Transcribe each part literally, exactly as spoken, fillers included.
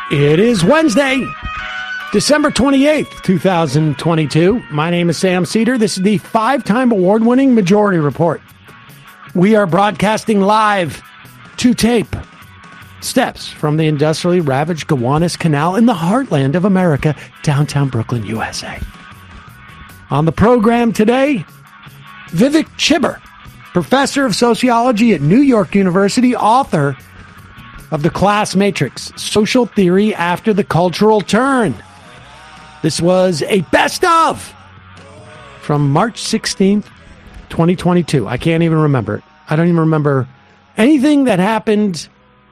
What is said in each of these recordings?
It is Wednesday, December twenty-eighth, twenty twenty-two. My name is Sam Cedar. This is the five-time award-winning Majority Report. We are broadcasting live to tape steps from the industrially ravaged Gowanus Canal in the heartland of America, downtown Brooklyn, U S A. On the program today, Vivek Chibber, professor of sociology at New York University, author of The Class Matrix, Social Theory After the Cultural Turn. This was a best of from March sixteenth, twenty twenty-two. I can't even remember it. I don't even remember anything that happened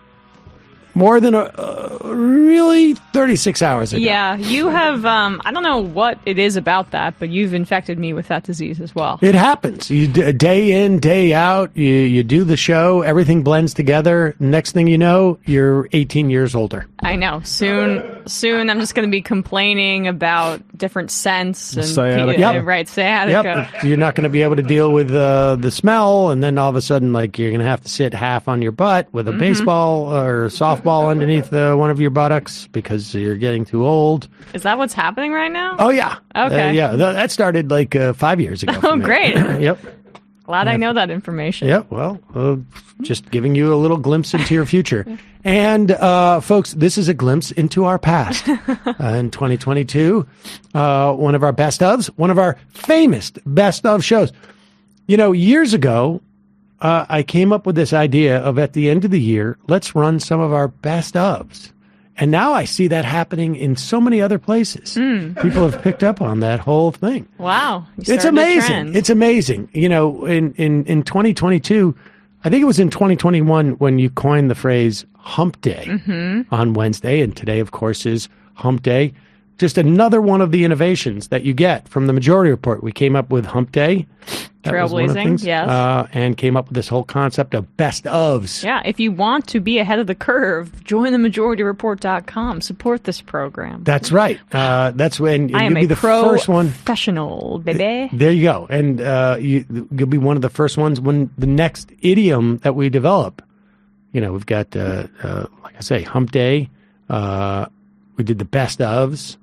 more than a, uh, really thirty-six hours ago. Yeah, you have, um, I don't know what it is about that, but you've infected me with that disease as well. It happens. You d- day in, day out, you, you do the show, everything blends together. Next thing you know, you're eighteen years older. I know. Soon, soon I'm just going to be complaining about different scents. And Sciatica. Yep. Yep. Right, sciatica. Yep. You're not going to be able to deal with uh, the smell, and then all of a sudden, like, you're going to have to sit half on your butt with a mm-hmm. baseball or softball underneath uh, one of your buttocks because you're getting too old. Is that what's happening right now? Oh, yeah. Okay. Uh, yeah, th- that started like uh, five years ago. Oh, great. Yep. Glad I know that information. Yeah, well, uh, just giving you a little glimpse into your future. And, uh, folks, this is a glimpse into our past. uh, in twenty twenty-two, uh, one of our best ofs, one of our famous best of shows. You know, years ago, uh, I came up with this idea of at the end of the year, let's run some of our best ofs. And now I see that happening in so many other places. Mm. People have picked up on that whole thing. Wow. It's amazing. It's amazing. You know, in, in, in twenty twenty-two, I think it was in twenty twenty-one when you coined the phrase hump day mm-hmm. on Wednesday. And today, of course, is hump day. Just another one of the innovations that you get from the Majority Report. We came up with hump day. Trailblazing, yes. Uh, and came up with this whole concept of best ofs. Yeah, if you want to be ahead of the curve, join the majority report dot com. Support this program. That's right. Uh, that's when I am you'll a be the first one. Professional, baby. There you go. And uh, you, you'll be one of the first ones when the next idiom that we develop. You know, we've got, uh, uh, like I say, hump day. Uh, we did the best ofs.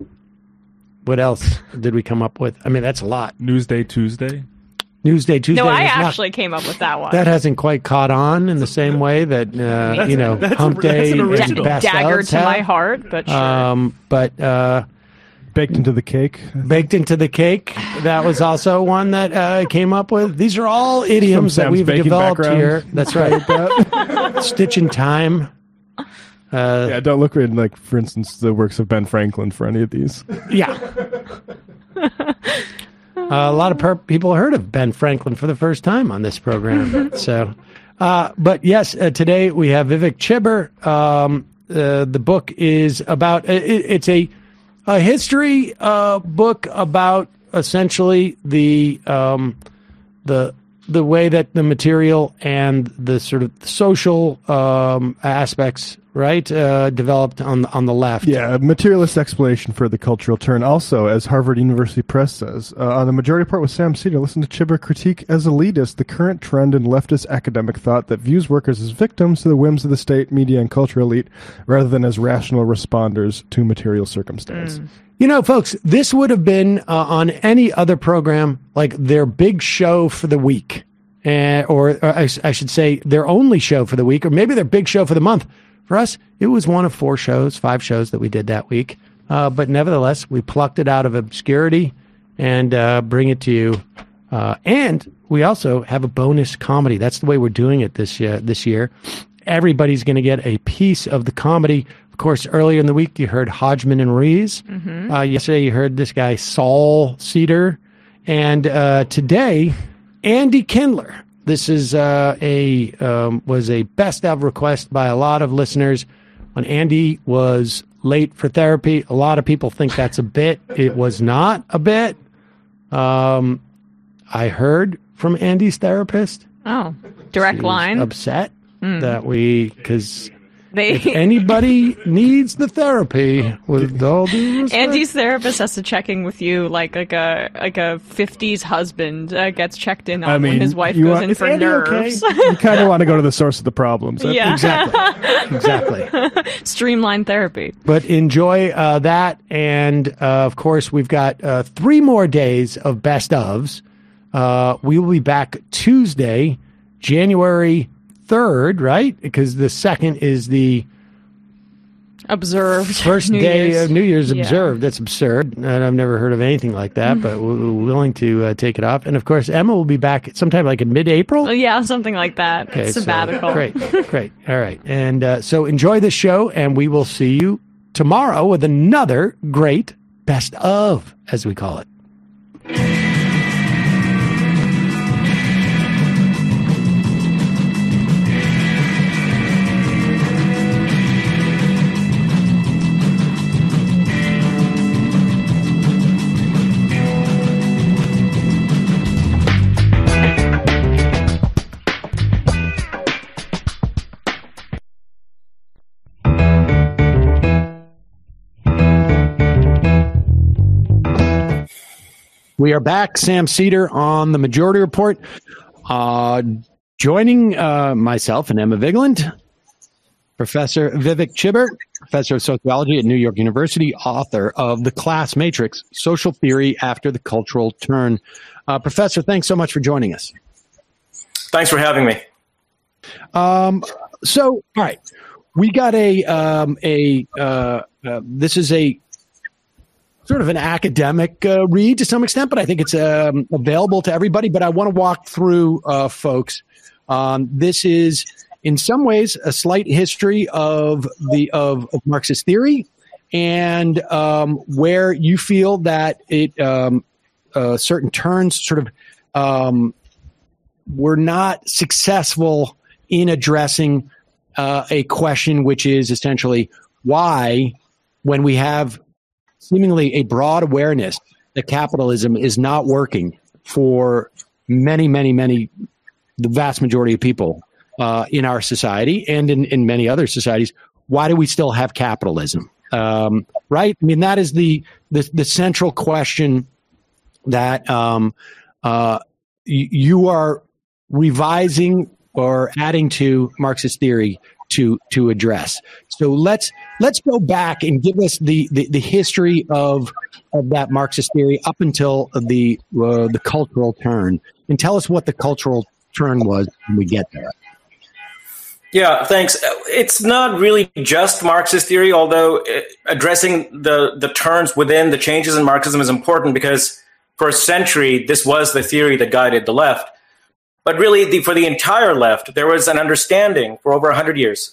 What else did we come up with? I mean, that's a lot. Newsday Tuesday. Newsday Tuesday. No, I not, actually came up with that one. That hasn't quite caught on in the same way that uh, you know that's hump a, day and da- best dagger to have. my heart, but sure. Um, but uh, baked into the cake. Baked into the cake. That was also one that uh, I came up with. These are all idioms that we've developed background. here. That's right. Stitch in time. Uh, yeah, don't look at, like, for instance, the works of Ben Franklin for any of these. Yeah. Uh, a lot of per- people heard of Ben Franklin for the first time on this program. so, uh, but yes, uh, today we have Vivek Chibber. Um, uh, the book is about it, it's a a history uh, book about essentially the um, the the way that the material and the sort of social um, aspects, right, uh, developed on on the left. Yeah, a materialist explanation for the cultural turn. Also, as Harvard University Press says, uh, on the Majority Report with Sam Cedar, listen to Chibber critique as elitist the current trend in leftist academic thought that views workers as victims to the whims of the state, media, and cultural elite, rather than as rational responders to material circumstance. Mm. You know, folks, this would have been uh, on any other program, like their big show for the week, uh, or, or I, I should say their only show for the week, or maybe their big show for the month. For us, it was one of four shows, five shows that we did that week. Uh, but nevertheless, we plucked it out of obscurity and uh, bring it to you. Uh, and we also have a bonus comedy. That's the way we're doing it this uh, this year. Everybody's going to get a piece of the comedy. Of course, earlier in the week, you heard Hodgman and Rees. Mm-hmm. Uh, yesterday, you heard this guy, Saul Cedar. And uh, today, Andy Kindler. This is uh, a um, was a best of request by a lot of listeners. When Andy was late for therapy, a lot of people think that's a bit. It was not a bit. Um, I heard from Andy's therapist. Oh, direct She was line. upset mm. that we because They if anybody needs the therapy, with all due respect. Andy's therapist has to check in with you like like a like a fifties husband uh, gets checked in on I mean, when his wife you goes want- in Is for Andy nerves. okay? You kind of want to go to the source of the problems. That- Yeah. Exactly. Exactly. Streamline therapy. But enjoy uh, that. And, uh, of course, we've got uh, three more days of best ofs. Uh, we will be back Tuesday, January third, right? Because the second is the Observed. first New day Year's. of New Year's Yeah. observed. That's absurd. And I've never heard of anything like that, but we're we're willing to uh, take it off. And, of course, Emma will be back sometime like in mid-April. Oh, yeah, something like that. Okay, so Sabbatical. great, great. All right. And uh, so enjoy the show, and we will see you tomorrow with another great best of, as we call it. We are back. Sam Cedar on the Majority Report. Uh, joining uh, myself and Emma Vigeland, Professor Vivek Chibber, Professor of Sociology at New York University, author of The Class Matrix, Social Theory After the Cultural Turn. Uh, Professor, thanks so much for joining us. Thanks for having me. Um, so, all right, we got a, um, a uh, uh, this is a sort of an academic uh, read to some extent, but I think it's um, available to everybody. But I want to walk through, uh, folks. Um, this is, in some ways, a slight history of the of, of Marxist theory, and um, where you feel that it um, uh, certain turns sort of um, were not successful in addressing uh, a question, which is essentially why, when we have seemingly a broad awareness that capitalism is not working for many, many, many, the vast majority of people uh, in our society and in, in many other societies, why do we still have capitalism? Um, right? I mean, that is the the, the central question that um, uh, y- you are revising or adding to Marxist theory to to address. So let's let's go back and give us the, the, the history of of that Marxist theory up until the uh, the cultural turn, and tell us what the cultural turn was when we get there. Yeah, thanks. It's not really just Marxist theory, although addressing the, the turns within the changes in Marxism is important because for a century, this was the theory that guided the left. But really, the, for the entire left, there was an understanding for over one hundred years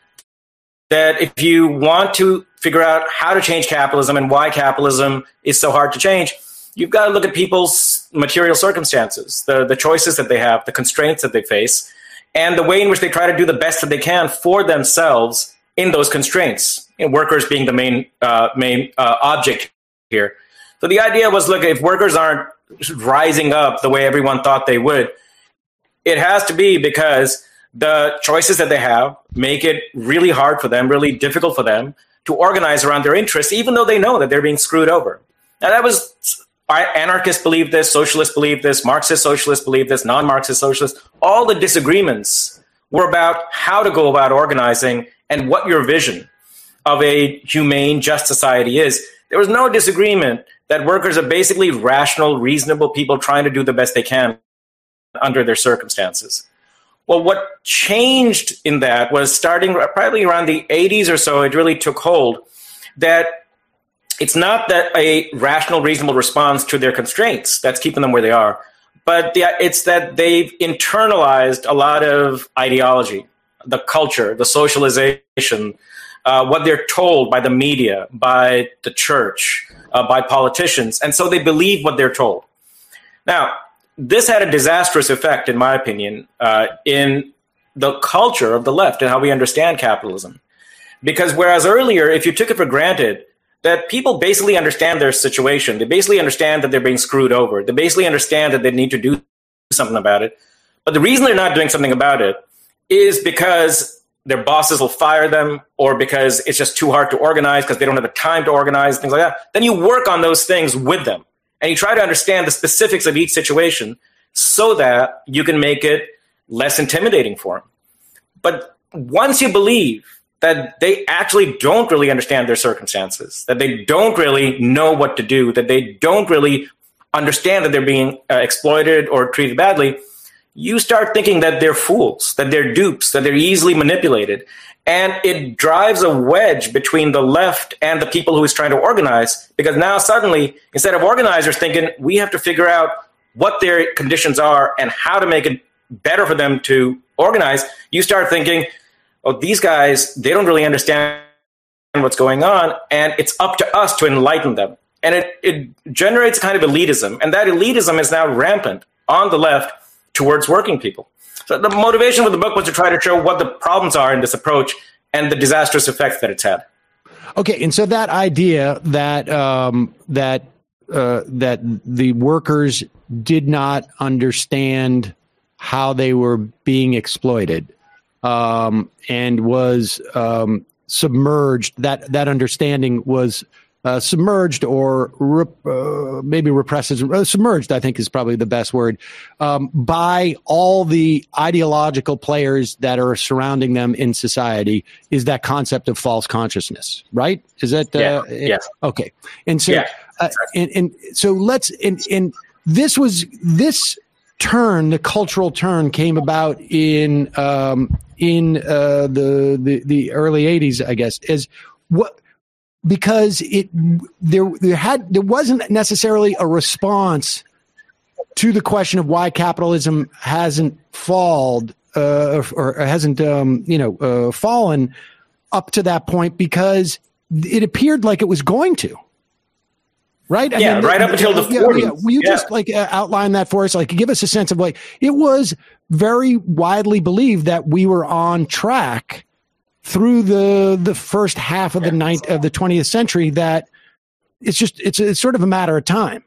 that if you want to figure out how to change capitalism and why capitalism is so hard to change, you've got to look at people's material circumstances, the, the choices that they have, the constraints that they face, and the way in which they try to do the best that they can for themselves in those constraints, and workers being the main, uh, main uh, object here. So the idea was, look, if workers aren't rising up the way everyone thought they would, it has to be because the choices that they have make it really hard for them, really difficult for them to organize around their interests, even though they know that they're being screwed over. Now, that was, anarchists believe this, socialists believe this, Marxist socialists believe this, non-Marxist socialists. All the disagreements were about how to go about organizing and what your vision of a humane, just society is. There was no disagreement that workers are basically rational, reasonable people trying to do the best they can under their circumstances. Well, what changed in that was starting probably around the eighties or so, it really took hold that it's not that a rational, reasonable response to their constraints that's keeping them where they are, but the, it's that they've internalized a lot of ideology, the culture, the socialization, uh, what they're told by the media, by the church, uh, by politicians, and so they believe what they're told. Now, this had a disastrous effect, in my opinion, uh, in the culture of the left and how we understand capitalism. Because whereas earlier, if you took it for granted that people basically understand their situation, they basically understand that they're being screwed over, they basically understand that they need to do something about it, but the reason they're not doing something about it is because their bosses will fire them, or because it's just too hard to organize because they don't have the time to organize, things like that, then you work on those things with them. And you try to understand the specifics of each situation so that you can make it less intimidating for them. But once you believe that they actually don't really understand their circumstances, that they don't really know what to do, that they don't really understand that they're being uh, exploited or treated badly, you start thinking that they're fools, that they're dupes, that they're easily manipulated. And it drives a wedge between the left and the people who is trying to organize, because now suddenly, instead of organizers thinking, we have to figure out what their conditions are and how to make it better for them to organize, you start thinking, oh, these guys, they don't really understand what's going on, and it's up to us to enlighten them. And it, it generates kind of elitism, and that elitism is now rampant on the left towards working people. So the motivation with the book was to try to show what the problems are in this approach and the disastrous effects that it's had. Okay, and so that idea that um, that uh, that the workers did not understand how they were being exploited um, and was um, submerged, that that understanding was uh, submerged or rep, uh, maybe repressed, uh, submerged, I think is probably the best word, um, by all the ideological players that are surrounding them in society, is that concept of false consciousness, right? Is that? Uh, yeah. Yes. Okay. And so, yeah. uh, and, and so let's, and, and this was, this turn, the cultural turn came about in, um, in, uh, the, the, the early eighties, I guess, is what, because it, there, there had, there wasn't necessarily a response to the question of why capitalism hasn't fallen, uh, or, or hasn't, um, you know, uh, fallen up to that point, because it appeared like it was going to. Right? I yeah, mean, right the, up until the yeah, forties. Yeah. Will you yeah. just like uh, outline that for us? Like, give us a sense of like, it was very widely believed that we were on track through the the first half of the ninth of the twentieth century. That it's just it's it's sort of a matter of time.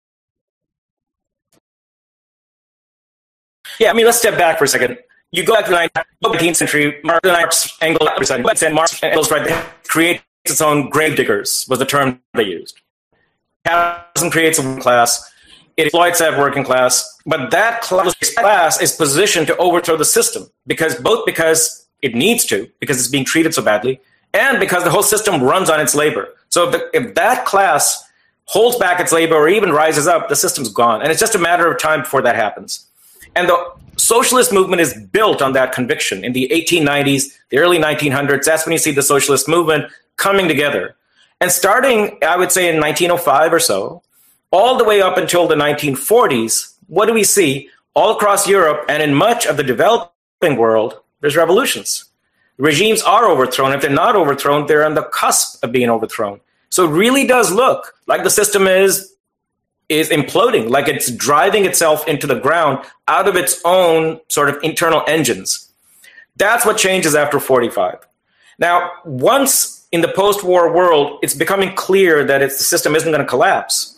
Yeah, I mean, let's step back for a second. You go back to the nineteenth century. Marx, Engels, and Marx, Engels, right? Creates its own gravediggers was the term they used. Capitalism creates a working class. It exploits that working class. But that class is positioned to overthrow the system, because both because it needs to, because it's being treated so badly, and because the whole system runs on its labor. So if, the, if that class holds back its labor or even rises up, the system's gone. And it's just a matter of time before that happens. And the socialist movement is built on that conviction. In the eighteen nineties, the early nineteen hundreds, that's when you see the socialist movement coming together. And starting, I would say, in nineteen oh five or so, all the way up until the nineteen forties, what do we see? All across Europe and in much of the developing world, there's revolutions. Regimes are overthrown. If they're not overthrown, they're on the cusp of being overthrown. So it really does look like the system is, is imploding, like it's driving itself into the ground out of its own sort of internal engines. That's what changes after forty-five. Now, once in the post-war world, it's becoming clear that it's, the system isn't going to collapse.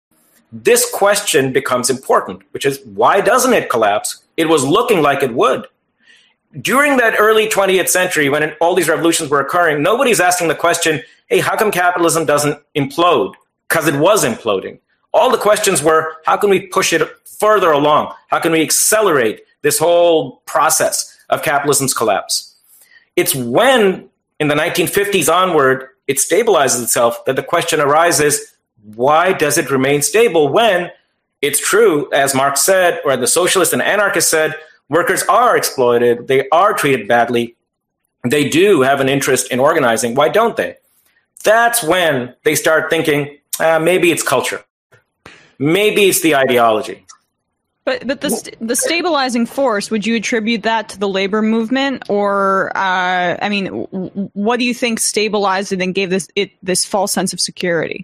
This question becomes important, which is, why doesn't it collapse? It was looking like it would. During that early twentieth century, when all these revolutions were occurring, nobody's asking the question, hey, how come capitalism doesn't implode? Because it was imploding. All the questions were, how can we push it further along? How can we accelerate this whole process of capitalism's collapse? It's when, in the nineteen fifties onward, it stabilizes itself, that the question arises, why does it remain stable when it's true, as Marx said, or the socialists and anarchists said, workers are exploited, they are treated badly, they do have an interest in organizing, why don't they? That's when they start thinking, uh, maybe it's culture. Maybe it's the ideology. But but the st- the stabilizing force, would you attribute that to the labor movement, or uh, I mean, w- what do you think stabilized it and gave this it this false sense of security?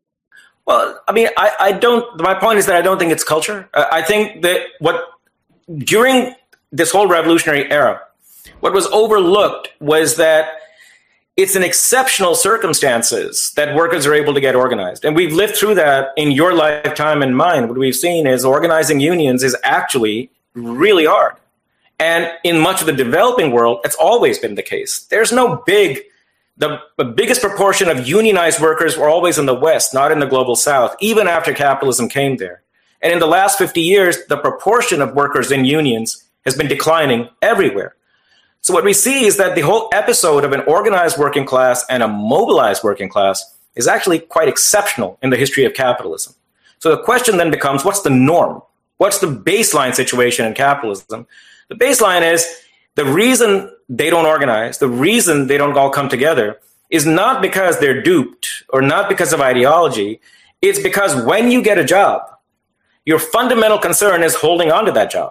Well, I mean, I, I don't. My point is that I don't think it's culture. Uh, I think that what during this whole revolutionary era, what was overlooked was that it's in exceptional circumstances that workers are able to get organized. And we've lived through that in your lifetime and mine. What we've seen is organizing unions is actually really hard. And in much of the developing world, it's always been the case. There's no big, the, the biggest proportion of unionized workers were always in the West, not in the global South, even after capitalism came there. And in the last fifty years, the proportion of workers in unions has been declining everywhere. So what we see is that the whole episode of an organized working class and a mobilized working class is actually quite exceptional in the history of capitalism. So the question then becomes, what's the norm? What's the baseline situation in capitalism? The baseline is the reason they don't organize, the reason they don't all come together is not because they're duped or not because of ideology. It's because when you get a job, your fundamental concern is holding on to that job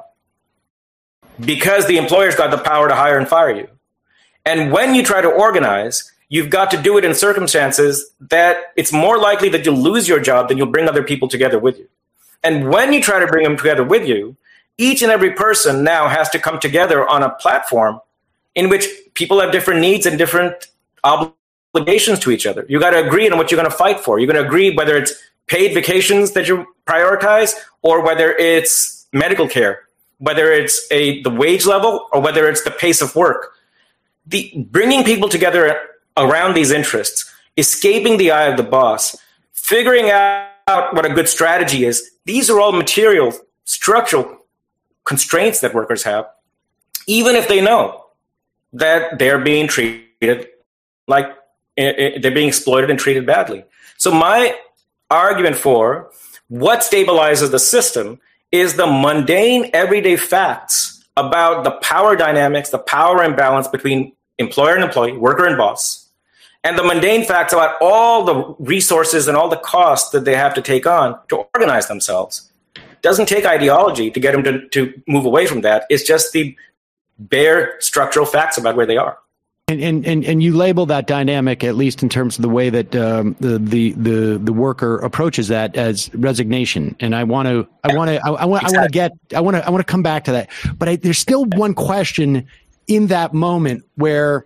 because the employer's got the power to hire and fire you. And when you try to organize, you've got to do it in circumstances that it's more likely that you'll lose your job than you'll bring other people together with you. And when you try to bring them together with you, each and every person now has to come together on a platform in which people have different needs and different obligations to each other. You got to agree on what you're going to fight for. You're going to agree whether it's paid vacations that you prioritize or whether it's medical care, whether it's a the wage level or whether it's the pace of work. The bringing people together around these interests, escaping the eye of the boss, figuring out what a good strategy is. These are all material, structural constraints that workers have, even if they know that they're being treated like they're being exploited and treated badly. So my argument for what stabilizes the system is the mundane, everyday facts about the power dynamics, the power imbalance between employer and employee, worker and boss, and the mundane facts about all the resources and all the costs that they have to take on to organize themselves. It doesn't take ideology to get them to, to move away from that. It's just the bare structural facts about where they are. And, and and and you label that dynamic, at least in terms of the way that um, the, the the the worker approaches that, as resignation. And I want to I want to I, I want exactly. I want to get I want to I want to come back to that. But I, there's still one question in that moment where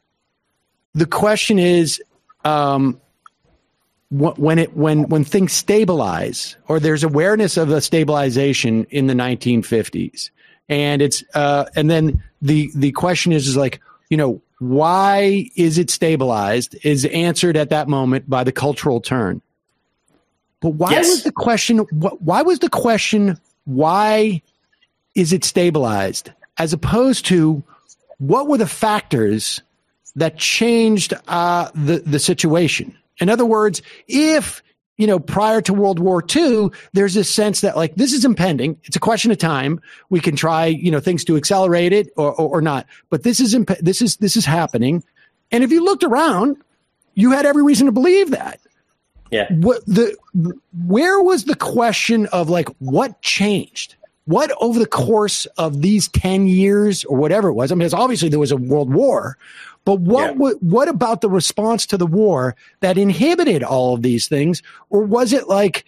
the question is, um, when it when when things stabilize, or there's awareness of a stabilization in the nineteen fifties, and it's uh, and then the the question is is like, you know, why is it stabilized is answered at that moment by the cultural turn. But why yes. was the question, why was the question, why is it stabilized, as opposed to what were the factors that changed uh, the, the situation? In other words, if, you know, prior to World War Two, there's this sense that, like, this is impending. It's a question of time. We can try, you know, things to accelerate it or, or, or not. But this is imp- this is this is happening. And if you looked around, you had every reason to believe that. Yeah. What the where was the question of, like, what changed? What over the course of these ten years or whatever it was? I mean, obviously there was a world war. But what, yeah. what what about the response to the war that inhibited all of these things, or was it like,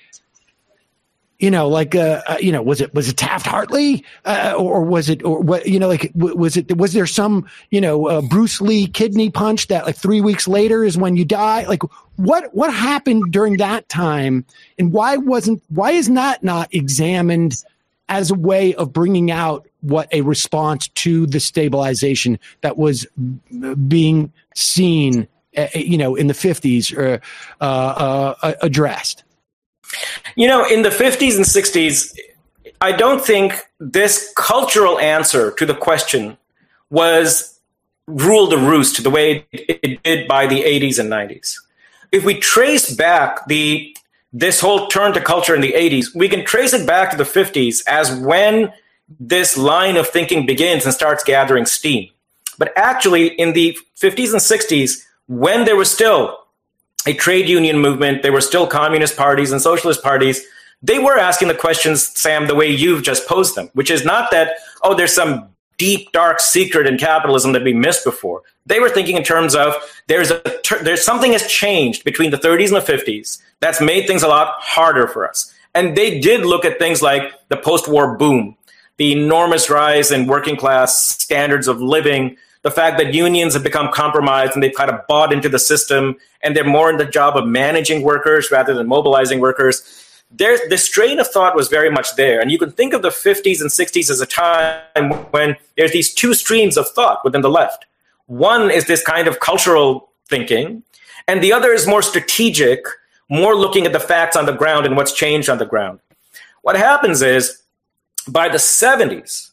you know, like uh, uh you know, was it was it Taft-Hartley, uh, or, or was it, or what, you know, like was it was there some, you know, uh, Bruce Lee kidney punch that, like, three weeks later is when you die? Like, what what happened during that time, and why wasn't why is that not examined as a way of bringing out what a response to the stabilization that was being seen, uh, you know, in the fifties or uh, uh, addressed? You know, in the fifties and sixties, I don't think this cultural answer to the question was rule the roost the way it did by the eighties and nineties. If we trace back the this whole turn to culture in the eighties, we can trace it back to the fifties as when this line of thinking begins and starts gathering steam. But actually, in the fifties and sixties, when there was still a trade union movement, there were still communist parties and socialist parties, they were asking the questions, Sam, the way you've just posed them, which is not that, oh, there's some deep, dark secret in capitalism that we missed before. They were thinking in terms of there's a there's something has changed between the thirties and the fifties that's made things a lot harder for us. And they did look at things like the post-war boom, the enormous rise in working class standards of living, the fact that unions have become compromised and they've kind of bought into the system and they're more in the job of managing workers rather than mobilizing workers. There's, the strain of thought was very much there. And you can think of the fifties and sixties as a time when there's these two streams of thought within the left. One is this kind of cultural thinking, and the other is more strategic, more looking at the facts on the ground and what's changed on the ground. What happens is, by the seventies,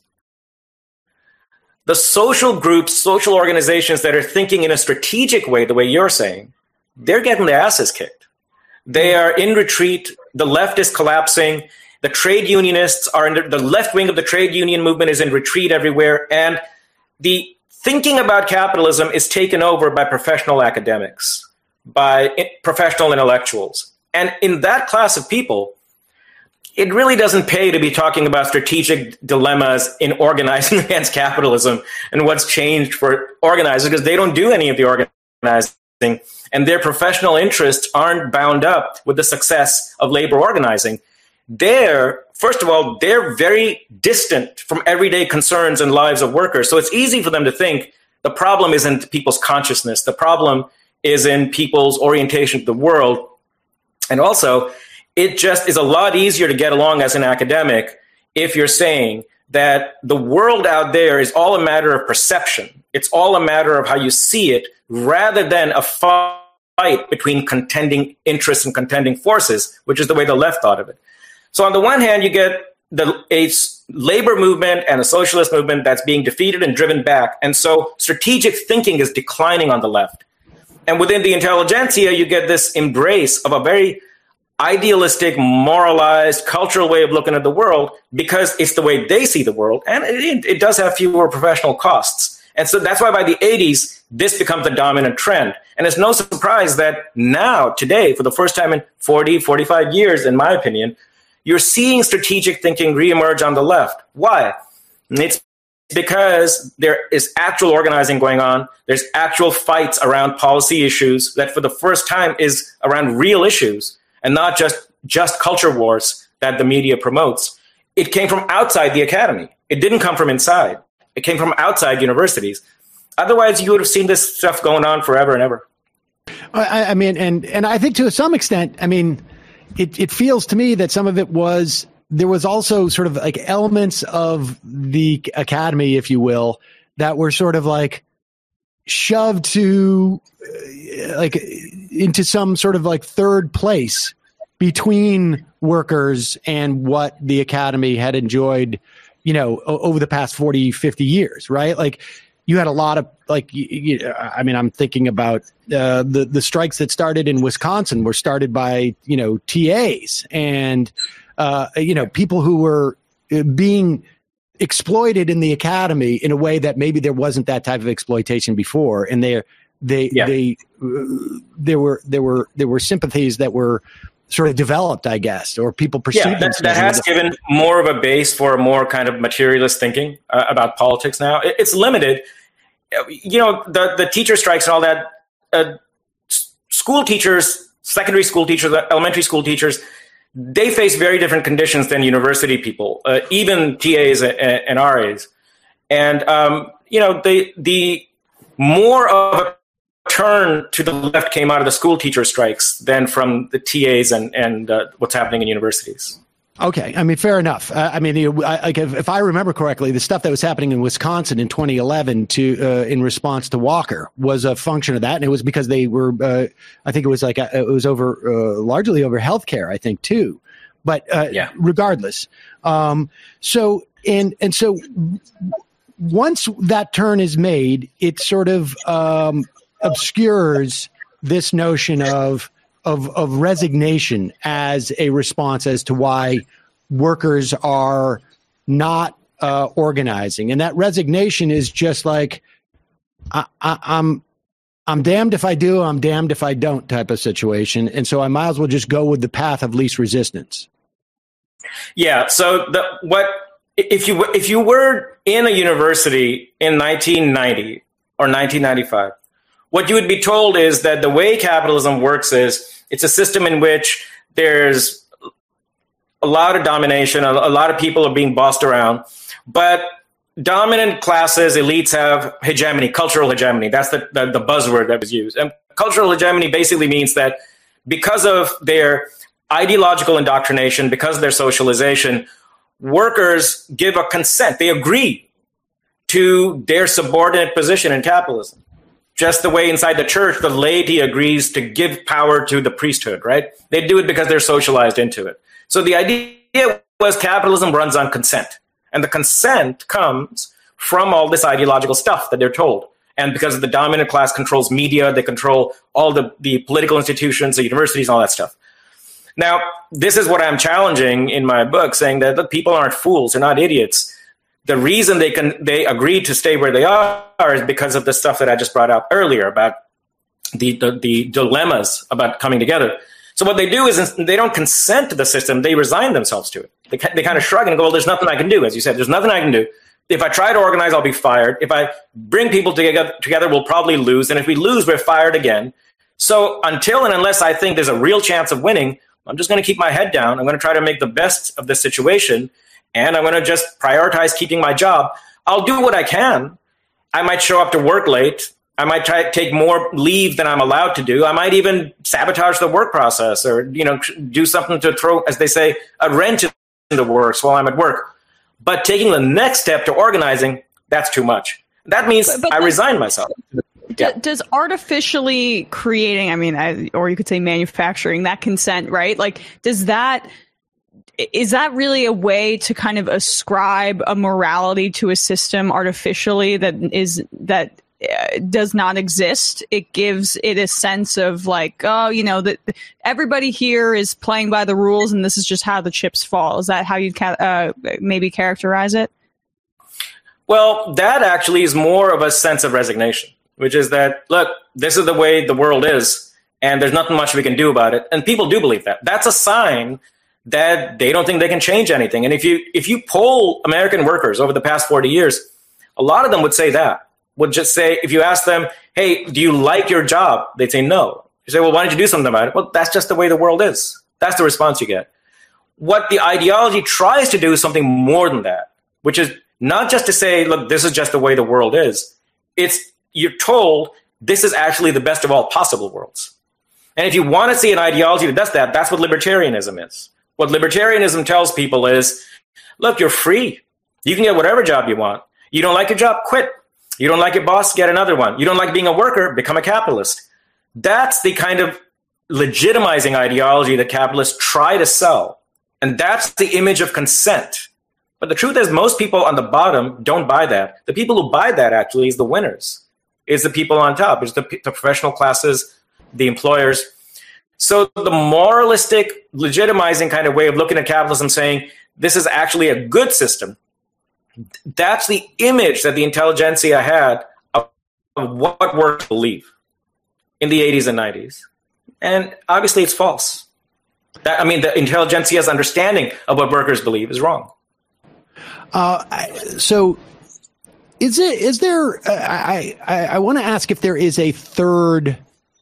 the social groups, social organizations that are thinking in a strategic way, the way you're saying, they're getting their asses kicked. They are in retreat. The left is collapsing. The trade unionists are in the, the left wing of the trade union movement is in retreat everywhere. And the thinking about capitalism is taken over by professional academics, by professional intellectuals. And in that class of people, it really doesn't pay to be talking about strategic dilemmas in organizing against capitalism and what's changed for organizers, because they don't do any of the organizing, and their professional interests aren't bound up with the success of labor organizing. They're, first of all, they're very distant from everyday concerns and lives of workers. So it's easy for them to think the problem isn't people's consciousness. The problem is in people's orientation to the world. And also, it just is a lot easier to get along as an academic if you're saying that the world out there is all a matter of perception. It's all a matter of how you see it, rather than a fight between contending interests and contending forces, which is the way the left thought of it. So on the one hand, you get the a labor movement and a socialist movement that's being defeated and driven back. And so strategic thinking is declining on the left. And within the intelligentsia, you get this embrace of a very idealistic, moralized, cultural way of looking at the world, because it's the way they see the world, and it, it does have fewer professional costs. And so that's why by the eighties, this becomes the dominant trend. And it's no surprise that now, today, for the first time in forty, forty-five years, in my opinion, you're seeing strategic thinking reemerge on the left. Why? It's because there is actual organizing going on. There's actual fights around policy issues that for the first time is around real issues, and not just, just culture wars that the media promotes. It came from outside the academy. It didn't come from inside. It came from outside universities. Otherwise, you would have seen this stuff going on forever and ever. I, I mean, and, and I think to some extent, I mean, it, it feels to me that some of it was, there was also sort of like elements of the academy, if you will, that were sort of like shoved to uh, like into some sort of like third place between workers and what the academy had enjoyed, you know, o- over the past forty, fifty years, right? Like you had a lot of like, you, you, I mean, I'm thinking about uh, the, the strikes that started in Wisconsin were started by, you know, T As and, uh, you know, people who were being exploited in the academy in a way that maybe there wasn't that type of exploitation before. And they, they, yeah. they, uh, there were, there were, there were sympathies that were sort of developed, I guess, or people perceived. Yeah, that, that has given more of a base for a more kind of materialist thinking uh, about politics now. It, it's limited. You know, the, the teacher strikes and all that, uh, school teachers, secondary school teachers, elementary school teachers, they face very different conditions than university people, uh, even T As and, and R As. And, um, you know, the, the more of a turn to the left came out of the school teacher strikes than from the T As and, and uh, what's happening in universities. Okay. I mean, fair enough. Uh, I mean, you, I, if, if I remember correctly, the stuff that was happening in Wisconsin in twenty eleven to uh, in response to Walker was a function of that. And it was because they were, uh, I think it was like, a, it was over, uh, largely over healthcare, I think, too. But uh, yeah. regardless. Um, so, and, and so once that turn is made, it sort of um, obscures this notion of, Of, of resignation as a response as to why workers are not uh, organizing, and that resignation is just like I, I, I'm I'm damned if I do, I'm damned if I don't type of situation, and so I might as well just go with the path of least resistance. Yeah. So the what if you if you were in a university in nineteen ninety or nineteen ninety-five, what you would be told is that the way capitalism works is it's a system in which there's a lot of domination, a, a lot of people are being bossed around, but dominant classes, elites have hegemony, cultural hegemony. That's the, the, the buzzword that was used. And cultural hegemony basically means that because of their ideological indoctrination, because of their socialization, workers give a consent. They agree to their subordinate position in capitalism. Just the way inside the church, the laity agrees to give power to the priesthood, right? They do it because they're socialized into it. So the idea was capitalism runs on consent. And the consent comes from all this ideological stuff that they're told. And because the dominant class controls media, they control all the, the political institutions, the universities, and all that stuff. Now, this is what I'm challenging in my book, saying that look, people aren't fools, they're not idiots. The reason they can they agreed to stay where they are is because of the stuff that I just brought up earlier about the, the, the dilemmas about coming together. So what they do is they don't consent to the system, they resign themselves to it. They, they kind of shrug and go, well, there's nothing I can do. As you said, there's nothing I can do. If I try to organize, I'll be fired. If I bring people together, together, we'll probably lose. And if we lose, we're fired again. So until and unless I think there's a real chance of winning, I'm just going to keep my head down. I'm going to try to make the best of this situation. And I'm going to just prioritize keeping my job. I'll do what I can. I might show up to work late. I might try to take more leave than I'm allowed to do. I might even sabotage the work process or, you know, do something to throw, as they say, a wrench in the works while I'm at work. But taking the next step to organizing, that's too much. That means but, but I resign myself. D- yeah. Does artificially creating, I mean, I, or you could say manufacturing that consent, right? Like, does that, is that really a way to kind of ascribe a morality to a system artificially that is, that uh, does not exist? It gives it a sense of like, oh, you know, that everybody here is playing by the rules and this is just how the chips fall. Is that how you'd ca- uh, maybe characterize it? Well, that actually is more of a sense of resignation, which is that, look, this is the way the world is, and there's nothing much we can do about it. And people do believe that. That's a sign that they don't think they can change anything. And if you if you poll American workers over the past forty years, a lot of them would say that, would just say, if you ask them, hey, do you like your job? They'd say no. You say, well, why don't you do something about it? Well, that's just the way the world is. That's the response you get. What the ideology tries to do is something more than that, which is not just to say, look, this is just the way the world is. It's, you're told this is actually the best of all possible worlds. And if you want to see an ideology that does that, that's what libertarianism is. What libertarianism tells people is, look, you're free. You can get whatever job you want. You don't like your job, quit. You don't like your boss, get another one. You don't like being a worker, become a capitalist. That's the kind of legitimizing ideology that capitalists try to sell. And that's the image of consent. But the truth is, most people on the bottom don't buy that. The people who buy that actually is the winners. It's the people on top. It's the, the professional classes, the employers. So the moralistic, legitimizing kind of way of looking at capitalism, saying this is actually a good system, that's the image that the intelligentsia had of, of what workers believe in the eighties and nineties. And obviously it's false. That, I mean, the intelligentsia's understanding of what workers believe is wrong. Uh, so is it, is there, uh, I, I, I want to ask if there is a third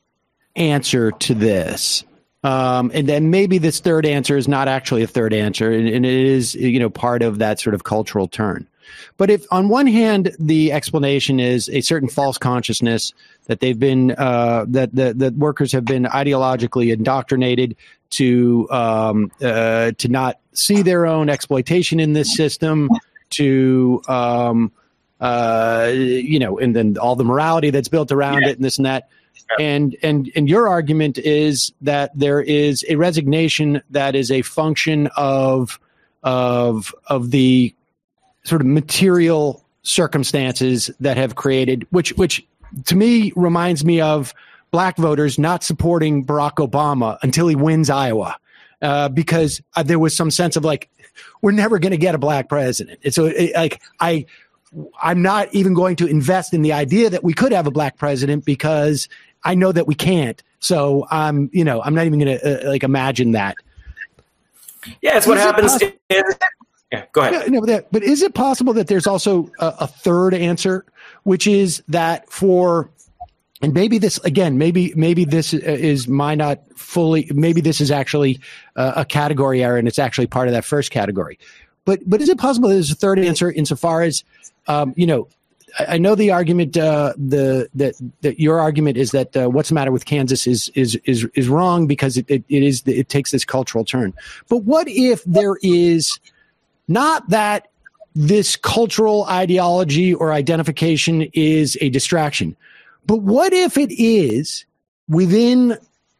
answer to this. Um, and then maybe this third answer is not actually a third answer, and, and it is, you know, part of that sort of cultural turn. But if on one hand, the explanation is a certain false consciousness that they've been, uh, that, that, that workers have been ideologically indoctrinated to, um, uh, to not see their own exploitation in this system, to, um, uh, you know, and then all the morality that's built around yeah. it and this and that. And, and, and your argument is that there is a resignation that is a function of, of, of the sort of material circumstances that have created, which, which to me reminds me of black voters not supporting Barack Obama until he wins Iowa, uh, because uh, there was some sense of like, we're never going to get a black president. And so it, like, I, I'm not even going to invest in the idea that we could have a black president because I know that we can't. So I'm, you know, I'm not even going to uh, like imagine that. Yeah, it's what happens. It in, yeah, go ahead. Yeah, no, but, but is it possible that there's also a, a third answer, which is that for, and maybe this again, maybe maybe this is my not fully, maybe this is actually uh, a category error, and it's actually part of that first category. But but is it possible that there's a third answer insofar as, um, you know, I know the argument, uh, the that that your argument is that uh, what's the matter with Kansas is is is is wrong because it, it, it is it takes this cultural turn. But what if there is not that this cultural ideology or identification is a distraction, but what if it is within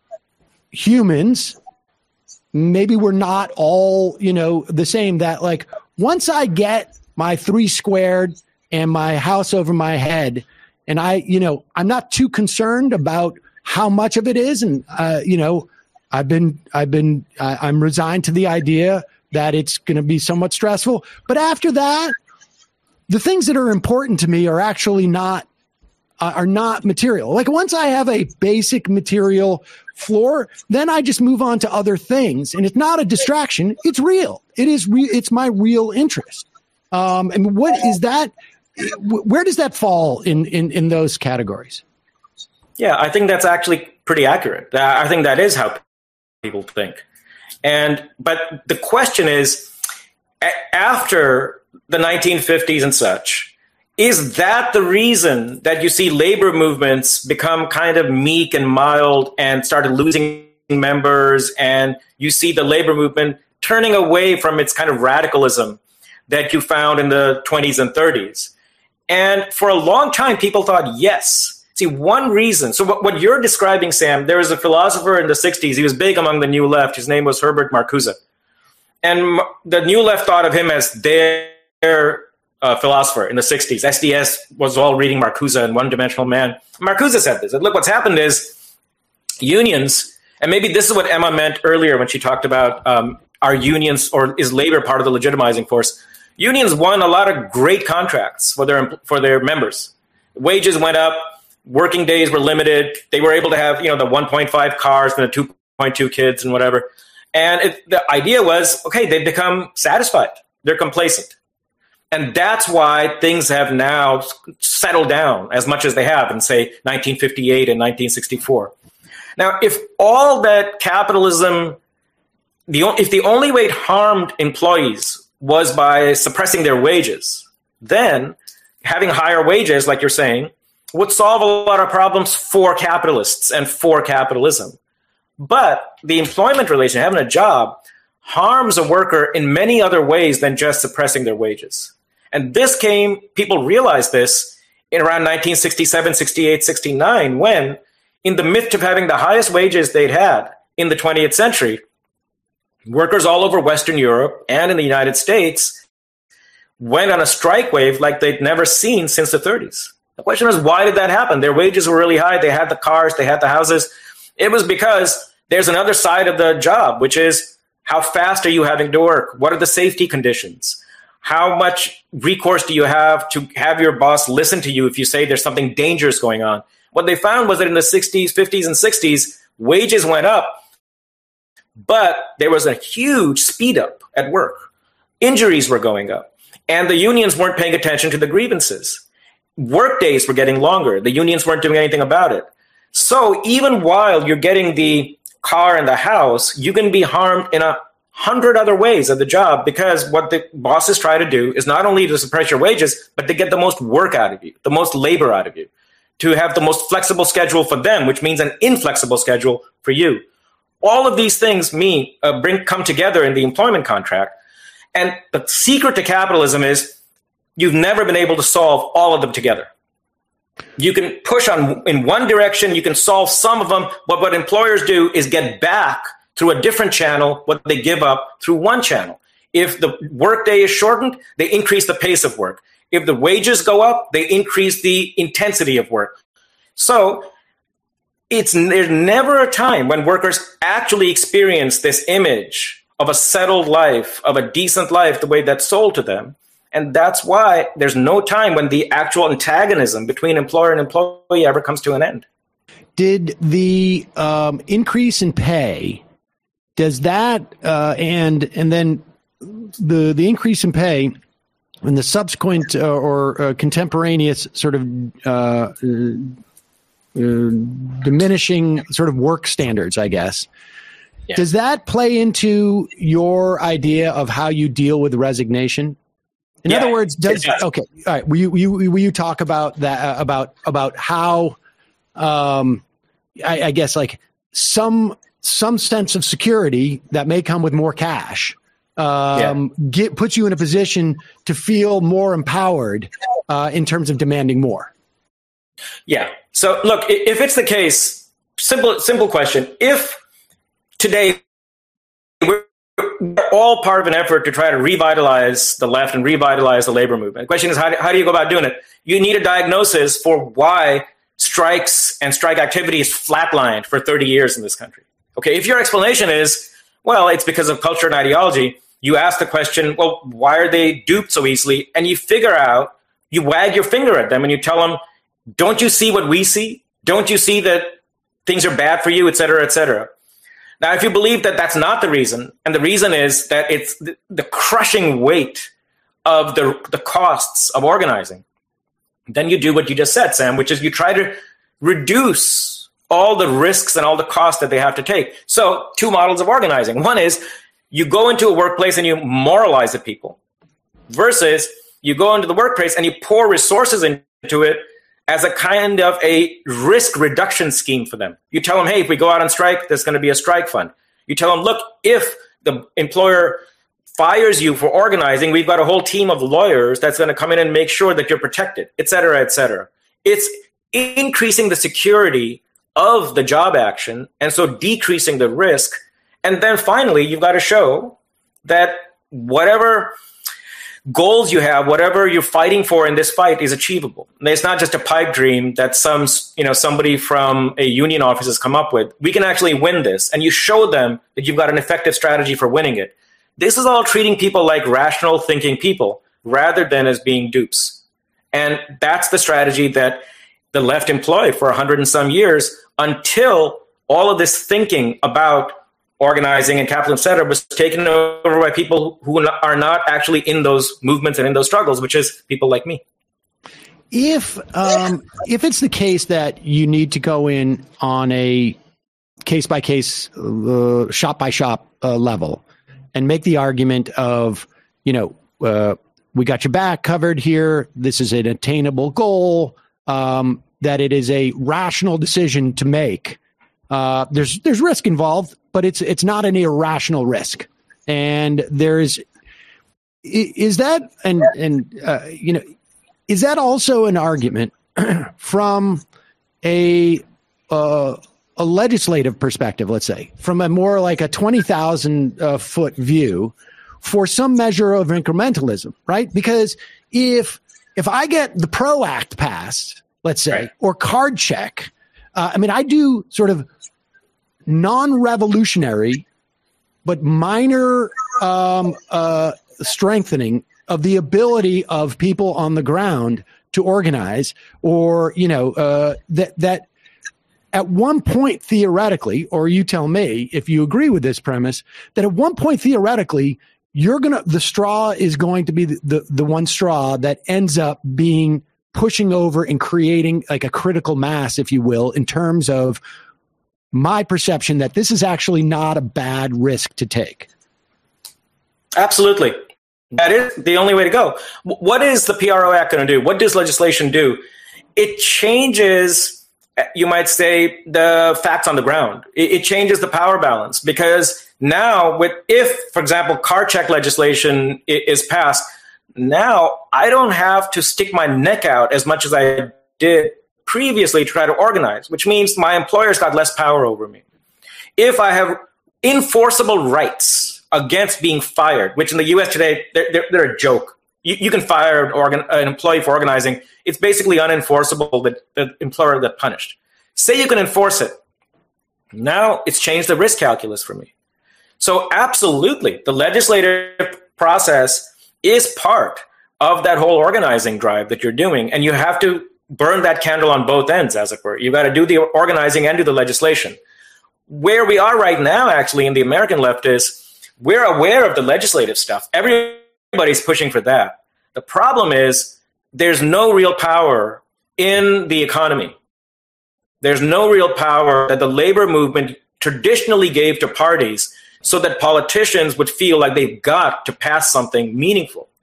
humans? Maybe we're not all, you know, the same. That like once I get my three squared and my house over my head, and I, you know, I'm not too concerned about how much of it is. And, uh, you know, I've been, I've been, I, I'm resigned to the idea that it's going to be somewhat stressful. But after that, the things that are important to me are actually not, uh, are not material. Like once I have a basic material floor, then I just move on to other things. And it's not a distraction. It's real. It is re- it's my real interest. Um, and what is that? Where does that fall in, in, in those categories? Yeah, I think that's actually pretty accurate. I think that is how people think. And but the question is, after the nineteen fifties and such, is that the reason that you see labor movements become kind of meek and mild and started losing members, and you see the labor movement turning away from its kind of radicalism that you found in the twenties and thirties? And for a long time, people thought, yes. See, one reason. So what, what you're describing, Sam, there was a philosopher in the sixties. He was big among the New Left. His name was Herbert Marcuse. And the New Left thought of him as their uh, philosopher in the sixties. S D S was all reading Marcuse and One Dimensional Man. Marcuse said this. Look, what's happened is unions, and maybe this is what Emma meant earlier when she talked about um, are unions, or is labor part of the legitimizing force? Unions won a lot of great contracts for their for their members. Wages went up, working days were limited. They were able to have, you know, the one point five cars and the two point two kids and whatever. And it, the idea was, okay, they've become satisfied. They're complacent. And that's why things have now settled down as much as they have in, say, nineteen fifty-eight and nineteen sixty-four. Now, if all that capitalism, the if the only way it harmed employees was by suppressing their wages, then having higher wages, like you're saying, would solve a lot of problems for capitalists and for capitalism. But the employment relation, having a job, harms a worker in many other ways than just suppressing their wages. And this came, people realized this in around nineteen sixty-seven, sixty-eight, sixty-nine, when in the midst of having the highest wages they'd had in the twentieth century, workers all over Western Europe and in the United States went on a strike wave like they'd never seen since the thirties. The question is, why did that happen? Their wages were really high. They had the cars. They had the houses. It was because there's another side of the job, which is how fast are you having to work? What are the safety conditions? How much recourse do you have to have your boss listen to you if you say there's something dangerous going on? What they found was that in the sixties, fifties, and sixties, wages went up, but there was a huge speed up at work. Injuries were going up, and the unions weren't paying attention to the grievances. Work days were getting longer. The unions weren't doing anything about it. So even while you're getting the car and the house, you can be harmed in a hundred other ways at the job, because what the bosses try to do is not only to suppress your wages, but to get the most work out of you, the most labor out of you, to have the most flexible schedule for them, which means an inflexible schedule for you. All of these things mean uh, bring come together in the employment contract. And the secret to capitalism is you've never been able to solve all of them together. You can push on in one direction, you can solve some of them, but what employers do is get back through a different channel what they give up through one channel. If the workday is shortened, they increase the pace of work. If the wages go up, they increase the intensity of work. So it's there's never a time when workers actually experience this image of a settled life, of a decent life, the way that's sold to them. And that's why there's no time when the actual antagonism between employer and employee ever comes to an end. Did the um, increase in pay, does that, uh, and and then the the increase in pay and the subsequent uh, or uh, contemporaneous sort of uh, uh, diminishing sort of work standards, I guess, yeah. Does that play into your idea of how you deal with resignation? In Yeah, other words, does, it does. okay, all right. Will you, will you, will you talk about that, uh, about, about how, um, I, I guess like some, some sense of security that may come with more cash, um, Yeah. get, puts you in a position to feel more empowered, uh, in terms of demanding more? Yeah. So look, i- if it's the case, simple, simple question. If today we're we're all part of an effort to try to revitalize the left and revitalize the labor movement. The question is, how do, how do you go about doing it? You need a diagnosis for why strikes and strike activity is flatlined for thirty years in this country. Okay, if your explanation is, well, it's because of culture and ideology, you ask the question, well, why are they duped so easily? And you figure out, you wag your finger at them and you tell them, don't you see what we see? Don't you see that things are bad for you, et cetera, et cetera? Now, if you believe that that's not the reason, and the reason is that it's the, the crushing weight of the, the costs of organizing, then you do what you just said, Sam, which is you try to reduce all the risks and all the costs that they have to take. So two models of organizing. One is you go into a workplace and you moralize the people, versus you go into the workplace and you pour resources into it as a kind of a risk reduction scheme for them. You tell them, hey, if we go out on strike, there's going to be a strike fund. You tell them, look, if the employer fires you for organizing, we've got a whole team of lawyers that's going to come in and make sure that you're protected, et cetera, et cetera. It's increasing the security of the job action and so decreasing the risk. And then finally, you've got to show that whatever goals you have, whatever you're fighting for in this fight is achievable. And it's not just a pipe dream that some, you know, somebody from a union office has come up with. We can actually win this. And you show them that you've got an effective strategy for winning it. This is all treating people like rational thinking people rather than as being dupes. And that's the strategy that the left employed for a hundred and some years until all of this thinking about organizing and capitalism, et cetera, was taken over by people who are not actually in those movements and in those struggles, which is people like me. If um, if it's the case that you need to go in on a case by case, uh, shop by shop uh, level, and make the argument of, you know, uh, we got your back covered here. This is an attainable goal. Um, that it is a rational decision to make. Uh, there's there's risk involved, but it's it's not an irrational risk. And there's is that and and uh, you know is that also an argument from a uh, a legislative perspective? Let's say from a more like a twenty thousand uh, foot view for some measure of incrementalism, right? Because if if I get the PRO Act passed, let's say, right, or card check. Uh, I mean, I do sort of non-revolutionary, but minor um, uh, strengthening of the ability of people on the ground to organize, or, you know, uh, that that at one point theoretically, or you tell me if you agree with this premise, that at one point theoretically, you're gonna the straw is going to be the the, the one straw that ends up being pushing over and creating like a critical mass, if you will, in terms of my perception that this is actually not a bad risk to take. Absolutely. That is the only way to go. What is the P R O Act going to do? What does legislation do? It changes, you might say, the facts on the ground. It changes the power balance, because now with, if, for example, car check legislation is passed, now I don't have to stick my neck out as much as I did previously to try to organize, which means my employer's got less power over me. If I have enforceable rights against being fired, which in the U S today, they're, they're, they're a joke. You, you can fire an, organ, an employee for organizing. It's basically unenforceable, that the employer get punished. Say you can enforce it. Now it's changed the risk calculus for me. So absolutely, the legislative process is part of that whole organizing drive that you're doing. And you have to burn that candle on both ends, as it were. You've got to do the organizing and do the legislation. Where we are right now, actually, in the American left is we're aware of the legislative stuff. Everybody's pushing for that. The problem is there's no real power in the economy. There's no real power that the labor movement traditionally gave to parties so that politicians would feel like they've got to pass something meaningful.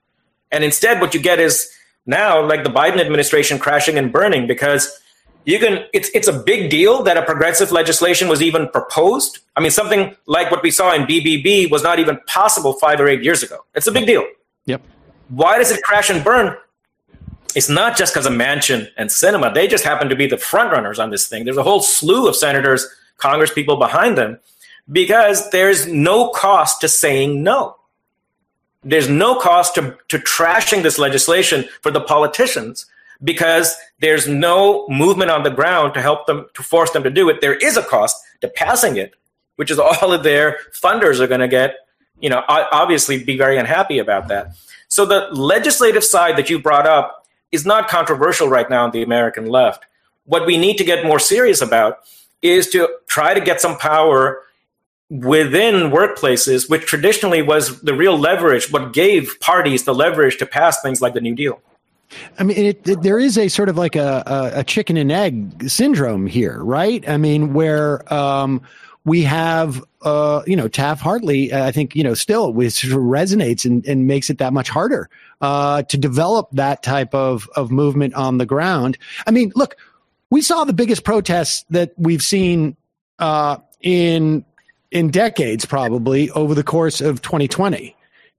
And instead, what you get is now like the Biden administration crashing and burning because you can. It's it's a big deal that a progressive legislation was even proposed. I mean, something like what we saw in B B B was not even possible five or eight years ago. It's a big deal. Yep. Why does it crash and burn? It's not just because of Manchin and Sinema. They just happen to be the front runners on this thing. There's a whole slew of senators, Congress people behind them, because there's no cost to saying no. There's no cost to, to trashing this legislation for the politicians because there's no movement on the ground to help them, to force them to do it. There is a cost to passing it, which is all of their funders are going to get, you know, obviously be very unhappy about that. So the legislative side that you brought up is not controversial right now on the American left. What we need to get more serious about is to try to get some power within workplaces, which traditionally was the real leverage, what gave parties the leverage to pass things like the New Deal. I mean, it, it, there is a sort of like a, a, a chicken and egg syndrome here, right? I mean, where um, we have, uh, you know, Taft-Hartley, I think, you know, still which sort of resonates and, and makes it that much harder uh, to develop that type of, of movement on the ground. I mean, look, we saw the biggest protests that we've seen uh, in in decades, probably over the course of twenty twenty,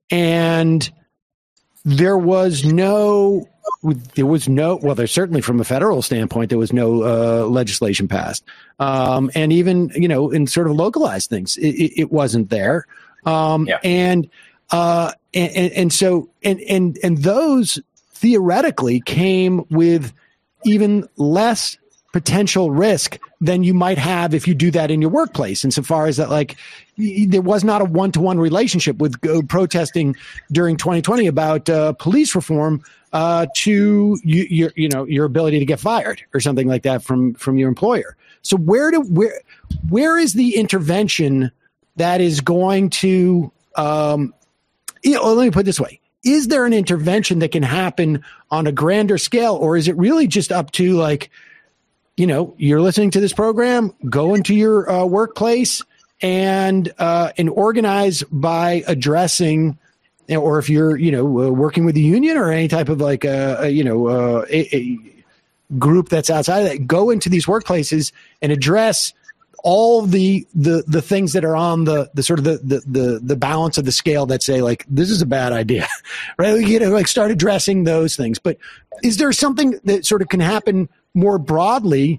and there was no, there was no. Well, there's certainly from a federal standpoint, there was no uh, legislation passed, um, and even you know in sort of localized things, it, it, it wasn't there, um, yeah. and, uh, and and so and and and those theoretically came with even less potential risk than you might have if you do that in your workplace. Insofar as that, like, y- there was not a one-to-one relationship with uh, protesting during twenty twenty about uh, police reform uh, to you, your, you know, your ability to get fired or something like that from from your employer. So where do where where is the intervention that is going to? Um, you know, let me put it this way. Is there an intervention that can happen on a grander scale, or is it really just up to, like, you know, you're listening to this program, go into your uh, workplace and uh, and organize by addressing, or if you're, you know, uh, working with the union or any type of like, uh, a, you know, uh, a, a group that's outside of that, go into these workplaces and address all the the the things that are on the the sort of the the the, the balance of the scale that say, like, this is a bad idea, right? You know, like, start addressing those things. But is there something that sort of can happen more broadly?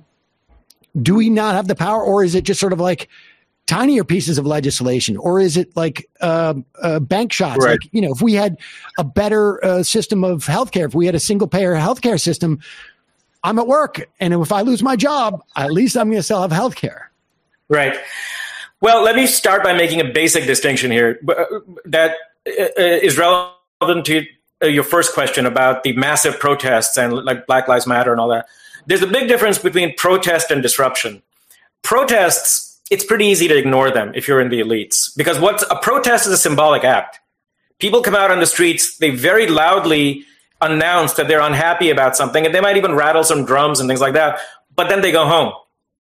Do we not have the power, or is it just sort of like tinier pieces of legislation, or is it like uh, uh, bank shots? Right. Like, you know, if we had a better uh, system of healthcare, if we had a single payer healthcare system, I'm at work, and if I lose my job, at least I'm going to still have healthcare. Right. Well, let me start by making a basic distinction here that is relevant to your first question about the massive protests and like Black Lives Matter and all that. There's a big difference between protest and disruption. Protests, it's pretty easy to ignore them if you're in the elites, because what's a protest is a symbolic act. People come out on the streets, they very loudly announce that they're unhappy about something, and they might even rattle some drums and things like that, but then they go home.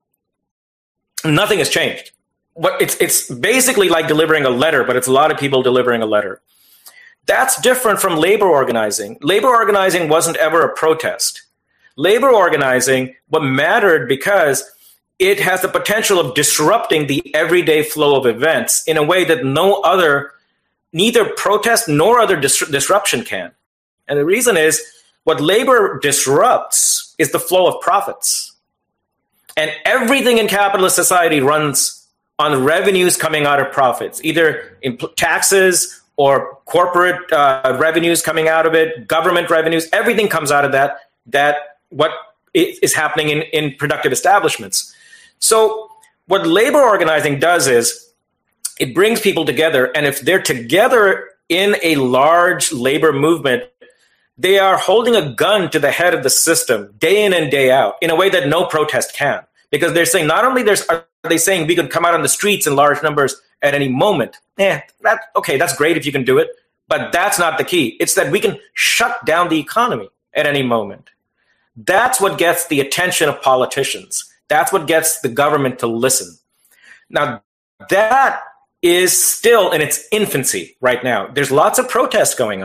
Nothing has changed. What it's it's basically like delivering a letter, but it's a lot of people delivering a letter. That's different from labor organizing. Labor organizing wasn't ever a protest. Labor organizing, what mattered because it has the potential of disrupting the everyday flow of events in a way that no other, neither protest nor other dis- disruption can. And the reason is what labor disrupts is the flow of profits. And everything in capitalist society runs on revenues coming out of profits, either in taxes or corporate uh, revenues coming out of it, government revenues, everything comes out of that, that what is happening in, in productive establishments. So what labor organizing does is it brings people together, and if they're together in a large labor movement, they are holding a gun to the head of the system day in and day out in a way that no protest can. Because they're saying not only there's, are they saying we can come out on the streets in large numbers at any moment. Eh, that, okay, that's great if you can do it, but that's not the key. It's that we can shut down the economy at any moment. That's what gets the attention of politicians. That's what gets the government to listen. Now, that is still in its infancy right now. There's lots of protests going on,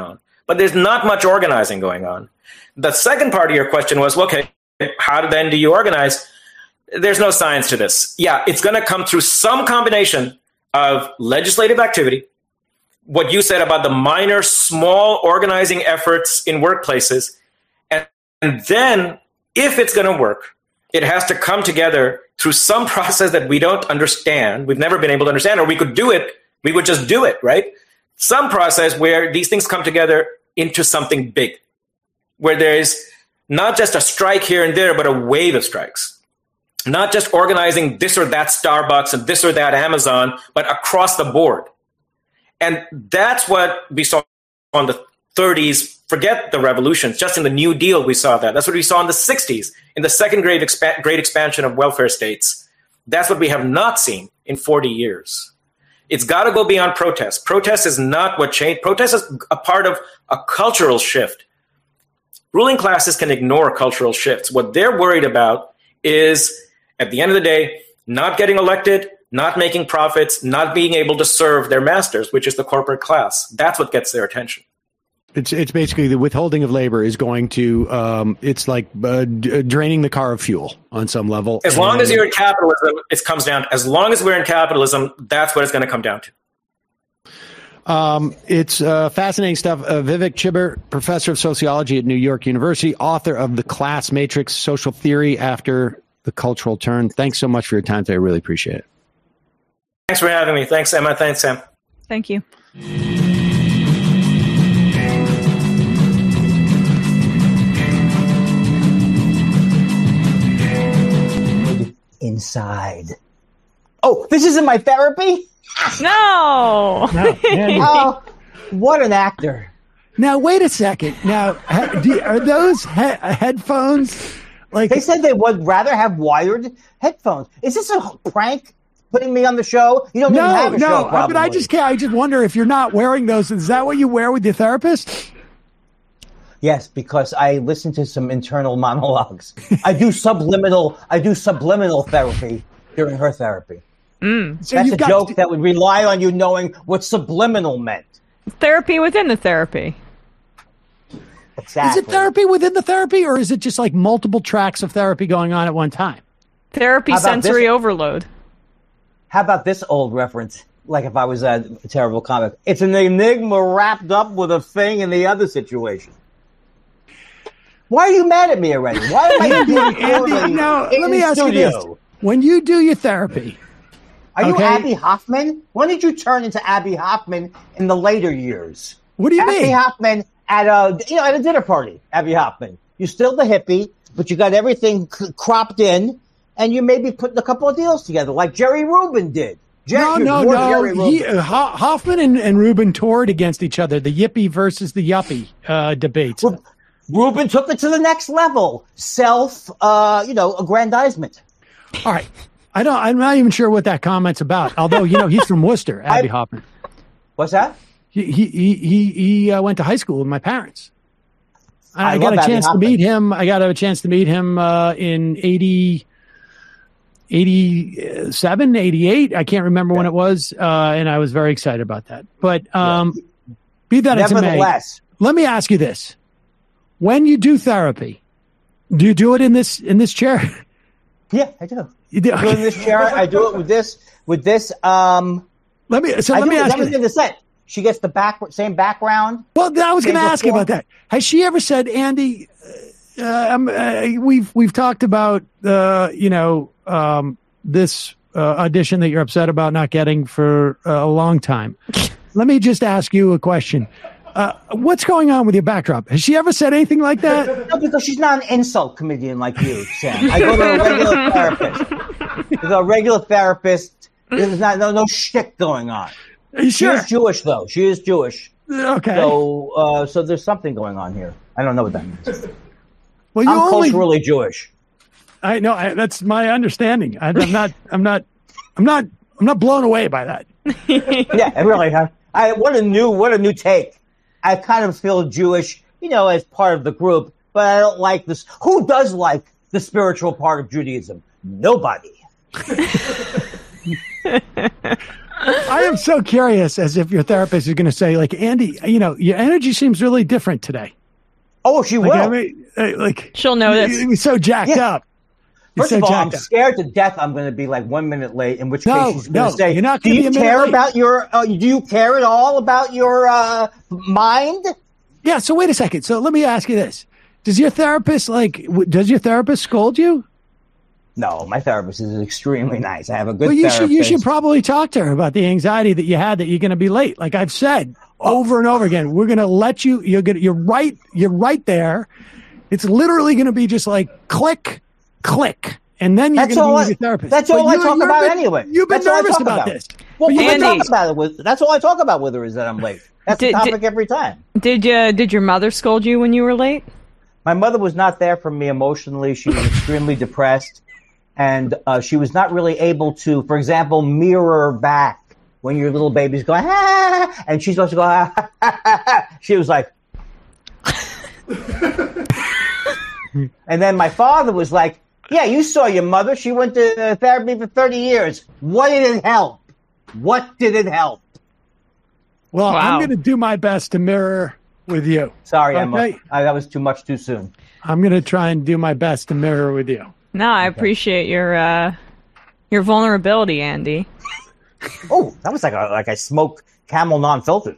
but there's not much organizing going on. The second part of your question was, well, okay, how then do you organize? There's no science to this. Yeah, it's going to come through some combination of legislative activity, what you said about the minor, small organizing efforts in workplaces, and, and then if it's going to work, it has to come together through some process that we don't understand, we've never been able to understand, or we could do it, we would just do it, right? Some process where these things come together into something big, where there's not just a strike here and there, but a wave of strikes. Not just organizing this or that Starbucks and this or that Amazon, but across the board. And that's what we saw in the thirties. Forget the revolutions. Just in the New Deal, we saw that. That's what we saw in the sixties, in the second great, expa- great expansion of welfare states. That's what we have not seen in forty years. It's got to go beyond protest. Protest is not what changed. Protest is a part of a cultural shift. Ruling classes can ignore cultural shifts. What they're worried about is, at the end of the day, not getting elected, not making profits, not being able to serve their masters, which is the corporate class. That's what gets their attention. It's it's basically the withholding of labor is going to, um, it's like uh, d- draining the car of fuel on some level. As long and, as you're in capitalism, it comes down to, as long as we're in capitalism, that's what it's going to come down to. Um, it's uh, fascinating stuff. Uh, Vivek Chibber, professor of sociology at New York University, author of The Class Matrix, Social Theory After the Cultural Turn. Thanks so much for your time today. I really appreciate it. Thanks for having me. Thanks, Emma. Thanks, Sam. Thank you. Inside. Oh, this isn't my therapy? No. No, oh, what an actor. Now, wait a second. Now, ha, do, are those he- headphones? Like They said they would rather have wired headphones. Is this a prank putting me on the show? You don't even no, have a no, show, probably. but I just can't. I just wonder if you're not wearing those. Is that what you wear with your therapist? Yes, because I listen to some internal monologues. I do subliminal. I do subliminal therapy during her therapy. Mm. So That's you've a got joke to- that would rely on you knowing what subliminal meant. Therapy within the therapy. Exactly. Is it therapy within the therapy, or is it just like multiple tracks of therapy going on at one time? Therapy How about sensory this? overload. How about this old reference? Like if I was a terrible comic. It's an enigma wrapped up with a thing in the other situation. Why are you mad at me already? Why am I Andy, Andy, Andy, now, in let me the ask studio? you this. When you do your therapy, Are you okay. Abby Hoffman? When did you turn into Abby Hoffman in the later years? what do you Abby mean? Hoffman at a you know at a dinner party. Abby Hoffman. You're still the hippie, but you got everything c- cropped in, and you may be putting a couple of deals together, like Jerry Rubin did. Jer- No, you're no, more no. Jerry He, Rubin. uh, Ho- Hoffman and, and Rubin toured against each other. The yippie versus the yuppie uh, debates. Ru- Rubin took it to the next level. Self, uh, you know, aggrandizement. All right. I don't. I'm not even sure what that comment's about. Although you know he's from Worcester, Abby I- Hoffman. What's that? He he he he, he uh, went to high school with my parents. I, I I got love a Abby chance to Hoffman. meet him. I got a chance to meet him uh, in eighty, eighty-seven, eighty-eight. I can't remember when it was, uh, and I was very excited about that. But um, be that as it may, Nevertheless, let me ask you this: when you do therapy, do you do it in this in this chair? yeah, I do. You do, I do it in this chair. I do it with this. With this. Um, Let me. So I let do me it with ask you. everything This. the set. She gets the back same background. Well, I was going to Same ask you form. about that. Has she ever said, Andy? Uh, um, uh, we've we've talked about uh, you know um, this uh, audition that you're upset about not getting for uh, a long time. Let me just ask you a question. Uh, what's going on with your backdrop? Has she ever said anything like that? No, because she's not an insult comedian like you, Sam. I go to a regular therapist. There's a regular therapist. There's not no no shtick going on. Are you She sure? is Jewish, though. She is Jewish. Okay. So, uh, so there's something going on here. I don't know what that means. well, you I'm only. culturally Jewish. I know I, that's my understanding. I, I'm not. I'm not. I'm not. I'm not blown away by that. Yeah, I really have. I what a new what a new take. I kind of feel Jewish, you know, as part of the group, but I don't like this. Who does like the spiritual part of Judaism? Nobody. I am so curious, as if your therapist is going to say, like, Andy, you know, your energy seems really different today. Oh, she Like, will. I mean, uh, like She'll notice. You're so jacked Yeah. up. You're First so of all, I'm jacked up. scared to death I'm going to be like one minute late, in which No, case she's going no, to say, you're not do gonna be you a minute care late." about your, uh, do you care at all about your uh, mind? Yeah. So wait a second. So let me ask you this: Does your therapist like? W- does your therapist scold you? No, my therapist is extremely nice. I have a good Well, you therapist. should you should probably talk to her about the anxiety that you had that you're going to be late. Like I've said over and over again, we're going to let you. You're going. You're right. You're right there. It's literally going to be just like click, click, and then you're That's going to be all with I- your therapist. that's But all I you- talk you've about been- anyway. You've been That's all I nervous talk about about. this. Well, But what you- I Andy. talk about it with, that's all I talk about with her is that I'm late. That's Did- the topic did- every time. Did uh, did your mother scold you when you were late? My mother was not there for me emotionally. She was extremely depressed, and uh, she was not really able to, for example, mirror back when your little baby's going, ah, and she's supposed to go, ah, ah, ah, ah. She was like, and then my father was like, yeah, you saw your mother. She went to uh, therapy for thirty years. What did it help? What did it help? Well, Wow. I'm going to do my best to mirror with you. Sorry, Emma. Okay. I, that was too much too soon. I'm going to try and do my best to mirror with you. No, I appreciate your uh, your vulnerability, Andy. Oh, that was like a, like I smoked Camel non-filtered.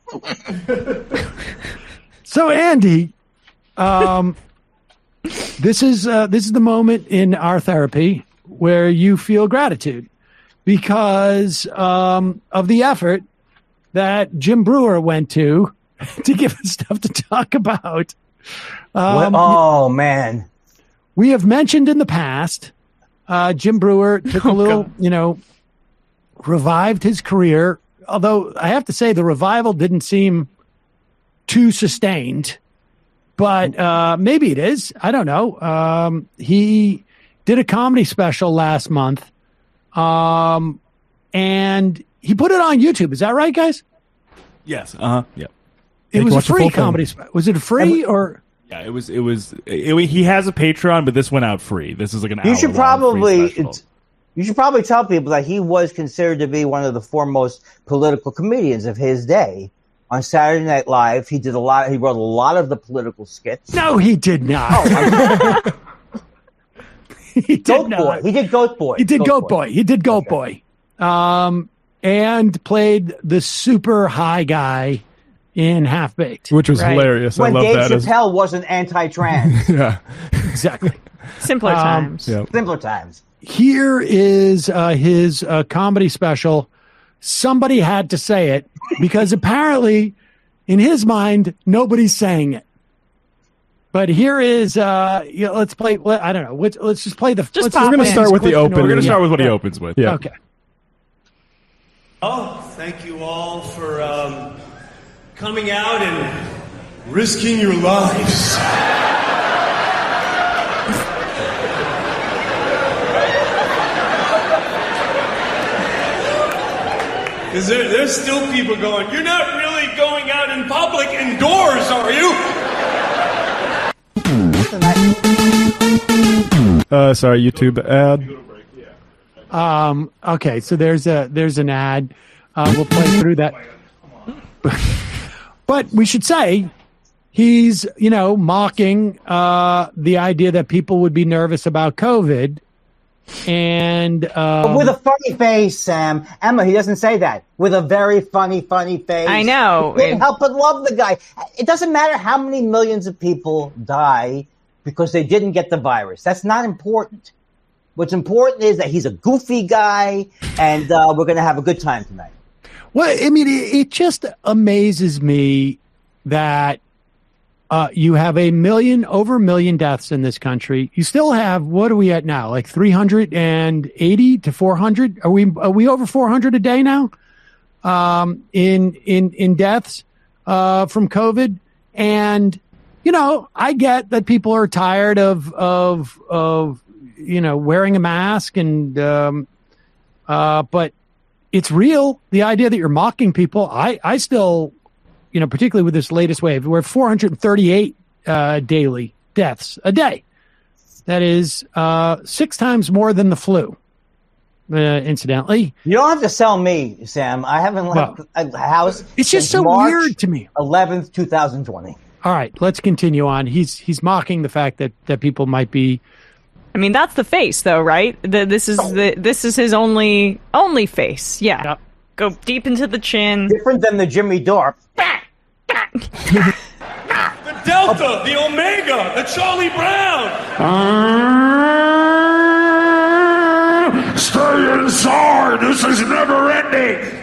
So, Andy, um, this is uh, this is the moment in our therapy where you feel gratitude because um, of the effort that Jim Brewer went to to give us stuff to talk about. Um, oh man. We have mentioned in the past, uh, Jim Brewer took a little, you know, revived his career. Although I have to say the revival didn't seem too sustained, but uh, maybe it is. I don't know. Um, he did a comedy special last month, um, and he put it on YouTube. Is that right, guys? Yes. Uh huh. Yeah. It You was can a watch the free full thing. comedy special. Was it free or? Yeah. It was. It was. It, he has a Patreon, but this went out free. This is like an. You should hour-long probably free special. it's, you should probably tell people that he was considered to be one of the foremost political comedians of his day. On Saturday Night Live, he did a lot. He wrote a lot of the political skits. No, he did not. Oh, he did Goat not. Boy. He did Goat Boy. He did Goat Boy. He did Goat Okay. Boy. Um, and played the super high guy in Half Baked. Which was Right. hilarious. When I love Dave that. As, Chappelle wasn't anti-trans. yeah. Exactly. Simpler Um, times. Yeah. Simpler times. Here is uh, his uh, comedy special. Somebody had to say it because apparently, in his mind, nobody's saying it. But here is, uh, you know, let's play. Let, I don't know. Let's, let's just play the. Just let's pop We're gonna in. start with the quick in open. order. We're gonna Yeah. start with what he opens with. Yeah. Okay. Oh, thank you all for um, coming out and risking your lives. Because there, there's still people going, you're not really going out in public indoors, are you? Uh, sorry, YouTube ad. Um, okay, so there's a there's an ad. Uh, we'll play through that. But we should say he's, you know, mocking uh, the idea that people would be nervous about COVID. And um, With a funny face, Sam. Emma, he doesn't say that. With a very funny, funny face. I know. You couldn't It- help but love the guy. It doesn't matter how many millions of people die because they didn't get the virus. That's not important. What's important is that he's a goofy guy, and uh, we're going to have a good time tonight. well, I mean, it, it just amazes me that uh, you have a million, over a million deaths in this country. You still have, what are we at now? Like three hundred eighty to four hundred? Are we, are we over four hundred a day now? Um, in, in, in deaths, uh, from COVID. And, you know, I get that people are tired of, of, of, you know, wearing a mask and, um, uh, but it's real. The idea that you're mocking people, I, I still, you know, particularly with this latest wave, we're four hundred thirty-eight uh, daily deaths a day. That is uh, six times more than the flu. uh, incidentally. You don't have to sell me, Sam. I haven't left Well, a house. it's just since so March weird to me. eleventh, twenty twenty. All right, let's continue on. He's he's mocking the fact that, that people might be. I mean, that's the face, though, right? The, this is the this is his only only face. Yeah. Yep. Go deep into the chin. Different than the Jimmy Dore. The Delta, the Omega, the Charlie Brown. Uh, stay inside. This is never ending.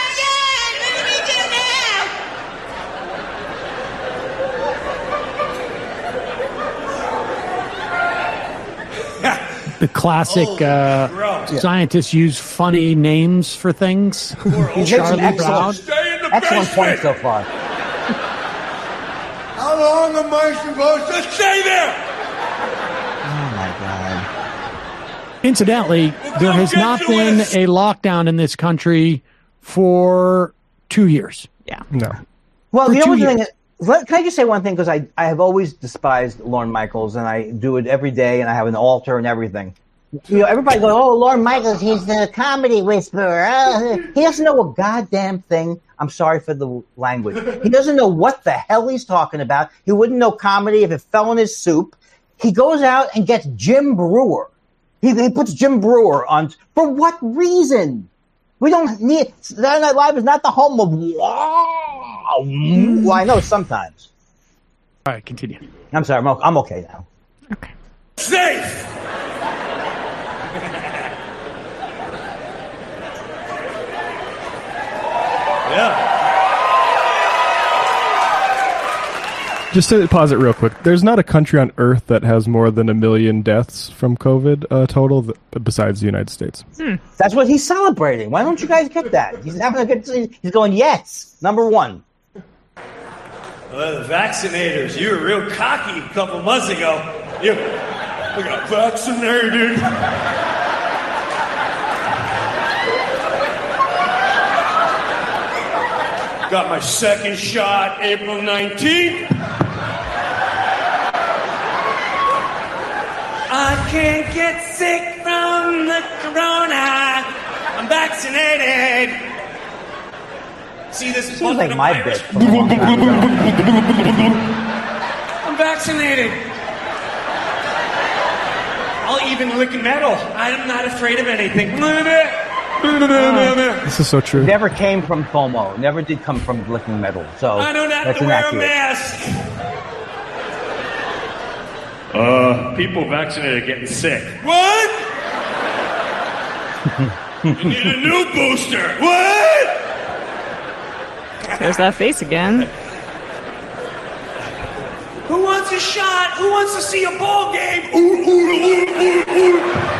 The classic uh, gross. scientists use funny names for things. He's making Charlie excellent, Brown. Stay in the excellent basement. point so far. How long am I supposed to stay there? Oh my God. Incidentally, there has get not to been us. a lockdown in this country for two years. Yeah. No. Well, For the two only thing years. is, let, can I just say one thing? Because I, I have always despised Lorne Michaels, and I do it every day, and I have an altar and everything. You know, everybody goes, "Oh, Lorne Michaels, he's the comedy whisperer." Uh, he doesn't know a goddamn thing. I'm sorry for the language. He doesn't know what the hell he's talking about. He wouldn't know comedy if it fell in his soup. He goes out and gets Jim Brewer. He, he puts Jim Brewer on. For what reason? We don't need. Saturday Night Live is not the home of. Wow. Well, I know sometimes. All right, continue. I'm sorry. I'm, o- I'm okay now. Okay. Safe. Yeah. Just to pause it real quick. There's not a country on Earth that has more than a million deaths from COVID uh, total, th- besides the United States. That's what he's celebrating. Why don't you guys get that? He's having a good. He's going, yes, number one. Well, the vaccinators, you were real cocky a couple months ago. You, I got vaccinated. Got my second shot April nineteenth. I can't get sick from the corona. I'm vaccinated. See this Seems bucket like of my virus? bit. From a long time ago. I'm vaccinated. I'll even lick metal. I'm not afraid of anything. This is so true. Never came from FOMO. Never did come from licking metal. So I don't have that's to wear inaccurate. a mask. Uh, people vaccinated are getting sick. What? You need a new booster. What? There's that face again. Who wants a shot? Who wants to see a ball game? Ooh, ooh, ooh, ooh, ooh.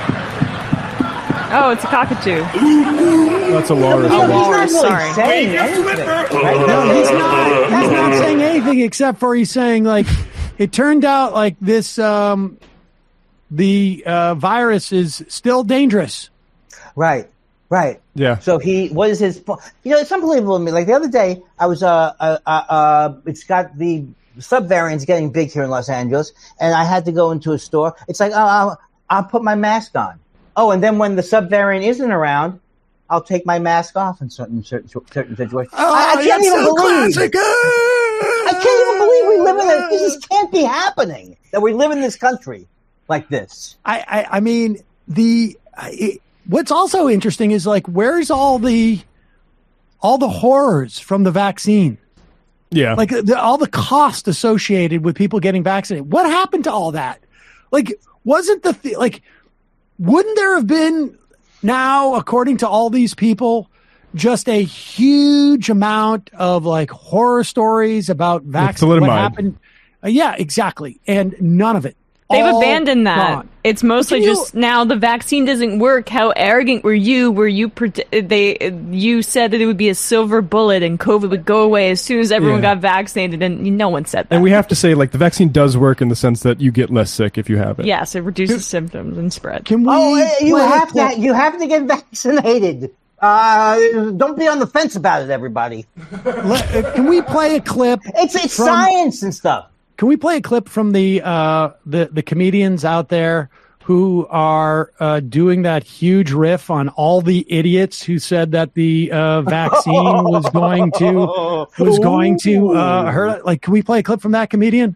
Oh, it's a cockatoo. That's a walrus. No, Oh, he's not walrus, really sorry. saying Wave your anything. flipper. Right? No, he's not. He's not saying anything except for he's saying like it turned out like this. Um, the uh, virus is still dangerous. Right, right. Yeah. So he, what is his? po- You know, it's unbelievable to me. Like the other day, I was uh uh uh, uh it's got the subvariants getting big here in Los Angeles, and I had to go into a store. It's like, oh, I'll, I'll put my mask on. Oh, and then when the subvariant isn't around, I'll take my mask off in certain certain, certain situations. I, I can't even believe. I can't even believe we live in a, this is, can't be happening that we live in this country like this. I, I, I mean, the it, what's also interesting is like, where's all the all the horrors from the vaccine? Yeah. Like the, all the cost associated with people getting vaccinated. What happened to all that? Like, wasn't the th- like? Wouldn't there have been now, according to all these people, just a huge amount of like horror stories about vaccine? What thalidomide. happened? Uh, yeah, exactly, and none of it. They've All abandoned that. gone. It's mostly But can you- just now the vaccine doesn't work. How arrogant were you? Were you pred- they you said that it would be a silver bullet and COVID would go away as soon as everyone Yeah. got vaccinated, and no one said that. And we have to say, like, the vaccine does work in the sense that you get less sick if you have it. yes, it reduces symptoms and spread. Can we? Oh, eh, you play a have clip? to. You have to get vaccinated. Uh, don't be on the fence about it, everybody. Let- uh, can we play a clip? It's it's from- science and stuff. Can we play a clip from the uh, the the comedians out there who are uh, doing that huge riff on all the idiots who said that the uh, vaccine was going to was going to uh, hurt. Like, can we play a clip from that comedian?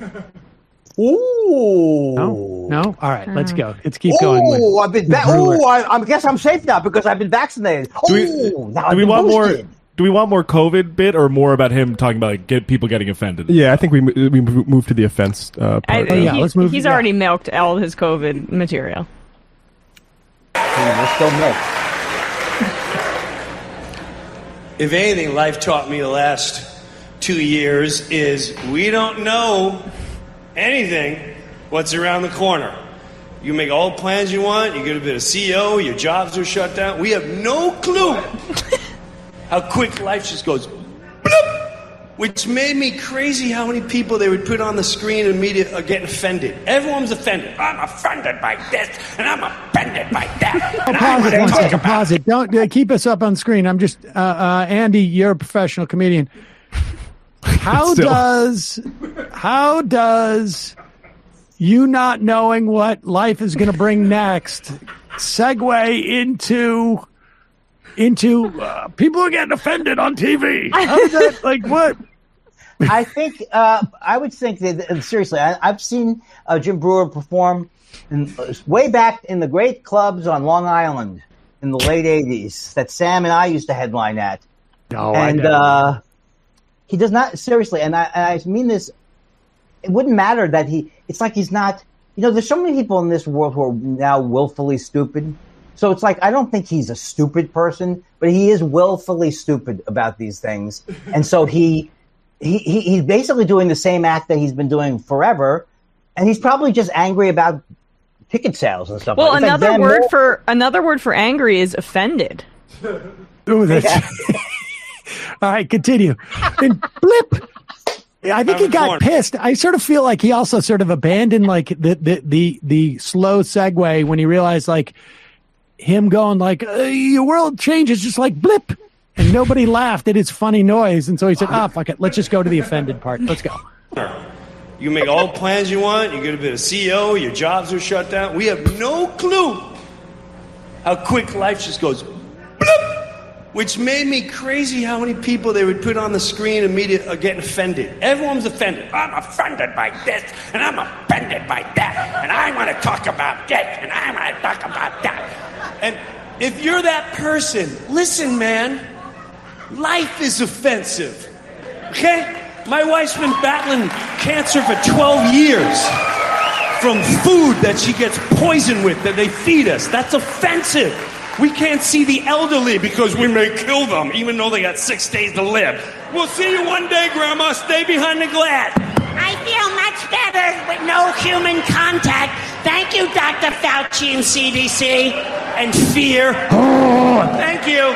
Ooh. No, no. All right, let's go. Let's keep Ooh, going. With, I've been. Va- Ooh, I, I guess I'm safe now because I've been vaccinated. Do we, Ooh, now do I've we been want boosted. more? Do we want more COVID bit or more about him talking about like get people getting offended? Yeah, I think we mo- we move to the offense uh, I, part. Oh, yeah, he- let's move- He's yeah. already milked all of his COVID material. We're still mixed. If anything, life taught me the last two years is we don't know anything what's around the corner. You make all the plans you want, you get a bit of C E O, your jobs are shut down. We have no clue how quick life just goes bloop, which made me crazy how many people they would put on the screen and media are getting offended. Everyone's offended. I'm offended by this, and I'm offended by that. Oh, and pause I'm it gonna one talk second. about Pause it. Don't uh, keep us up on screen. I'm just uh, uh, Andy. You're a professional comedian. How Still. does how does you not knowing what life is going to bring next segue into into uh, people are getting offended on T V? How does that like what? I think uh, I would think that uh, seriously. I, I've seen uh, Jim Brewer perform in, uh, way back in the great clubs on Long Island in the late eighties that Sam and I used to headline at. No, and I know. uh, he does not seriously, and I, and I mean this. It wouldn't matter that he. It's like he's not. You know, there's so many people in this world who are now willfully stupid. So it's like I don't think he's a stupid person, but he is willfully stupid about these things, and so he. He, he he's basically doing the same act that he's been doing forever, and he's probably just angry about ticket sales and stuff. Well, like that. It's like another Dan word Moore- for another word for angry is offended. Ooh, that's- All right, continue. And blip. I think he got pissed. I sort of feel like he also sort of abandoned like the the the, the slow segue when he realized like him going like uh, your world changes just like blip. And nobody laughed at his funny noise. And so he said, ah, oh, fuck it. Let's just go to the offended part. Let's go. You make all the plans you want, you get a bit of C E O, your jobs are shut down. We have no clue how quick life just goes bloop, which made me crazy how many people they would put on the screen and media are getting offended. Everyone's offended. I'm offended by this, and I'm offended by that, and I want to talk about this, and I want to talk about that. And if you're that person, listen, man. Life is offensive, okay? My wife's been battling cancer for twelve years from food that she gets poisoned with that they feed us. That's offensive. We can't see the elderly because we may kill them, even though they got six days to live. We'll see you one day, Grandma. Stay behind the glass. I feel much better with no human contact. Thank you, Doctor Fauci and C D C. And fear. Thank you.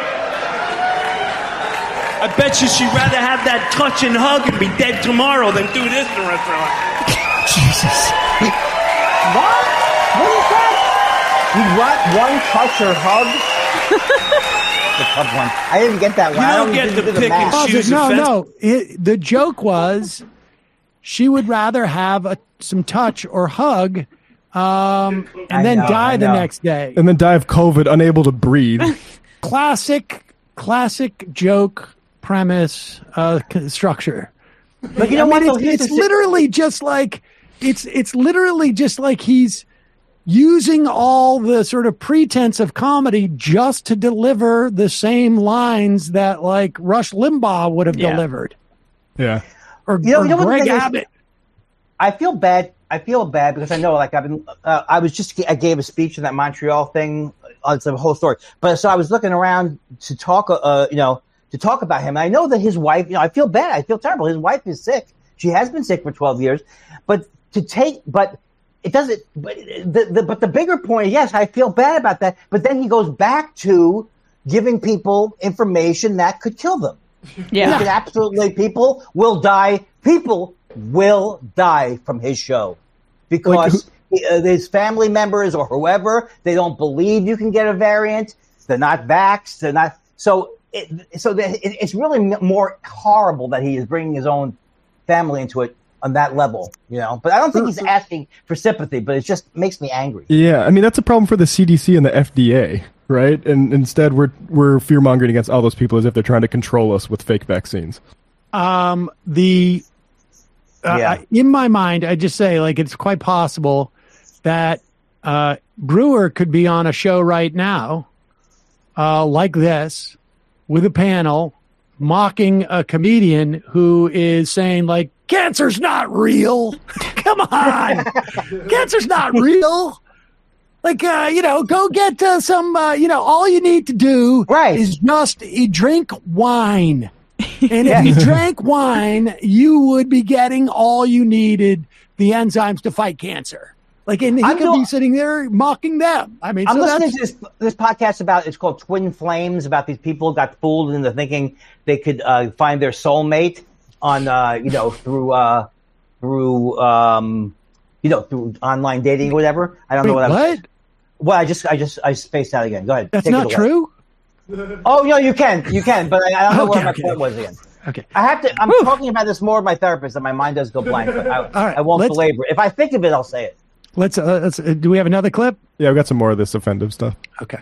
I bet you she'd rather have that touch and hug and be dead tomorrow than do this the rest of her life. Jesus. What? What is that? You want one touch or hug? The tough one. I didn't get that one. You I don't don't get even to do the pick and math. choose. No, offense- no. It, the joke was she would rather have a, some touch or hug um, and I then know, die I the know. next day. And then die of COVID, unable to breathe. Classic, classic joke premise uh, c- structure. But you know I what? mean, though? it's, Here's it's the- literally just like it's it's literally just like he's using all the sort of pretense of comedy just to deliver the same lines that like Rush Limbaugh would have Yeah. delivered, Yeah. or, You know- or you know what the Greg thing is? Abbott. I feel bad. I feel bad because I know, like, I've been. Uh, I was just. I gave a speech in that Montreal thing. Uh, it's a whole story. But so I was looking around to talk. Uh, you know, to talk about him. And I know that his wife. You know, I feel bad. I feel terrible. His wife is sick. She has been sick for twelve years. But to take. But it doesn't. But the, the but the bigger point. Yes, I feel bad about that. But then he goes back to giving people information that could kill them. Yeah. He could absolutely. People will die. People will die from his show because he, uh, his family members or whoever, they don't believe you can get a variant. They're not vaxxed. They're not. So, it, so the, it, it's really m- more horrible that he is bringing his own family into it on that level, you know. But I don't think he's asking for sympathy, but it just makes me angry. Yeah, I mean, that's a problem for the C D C and the F D A, right? And instead we're we're fear-mongering against all those people as if they're trying to control us with fake vaccines. Um, the uh, Yeah. I- in my mind, I just say, like, it's quite possible that uh, Brewer could be on a show right now, uh, like this, with a panel mocking a comedian who is saying, like, cancer's not real. Come on. Cancer's not real. Like, uh, you know, go get uh, some, uh, you know, all you need to do Right. is just uh, drink wine. And if you drank wine, you would be getting all you needed, the enzymes to fight cancer. Like, and he I'm could doing- be sitting there mocking them. I mean, I'm so listening that's, to this this podcast about, it's called Twin Flames, about these people got fooled into thinking they could uh, find their soulmate on uh, you know through uh, through um, you know through online dating or whatever. I don't wait, know what. what? I'm, well, I just I just I spaced out again. Go ahead. That's Take it not away. true? Oh no, you can you can, but I, I don't know Okay, where my okay. point was again. Okay. I have to. I'm talking about this more with my therapist, and my mind does go blank. But I, right, I won't let's- belabor it. If I think of it, I'll say it. Let's, uh, let's, uh, do we have another clip? Yeah, we got some more of this offensive stuff. Okay.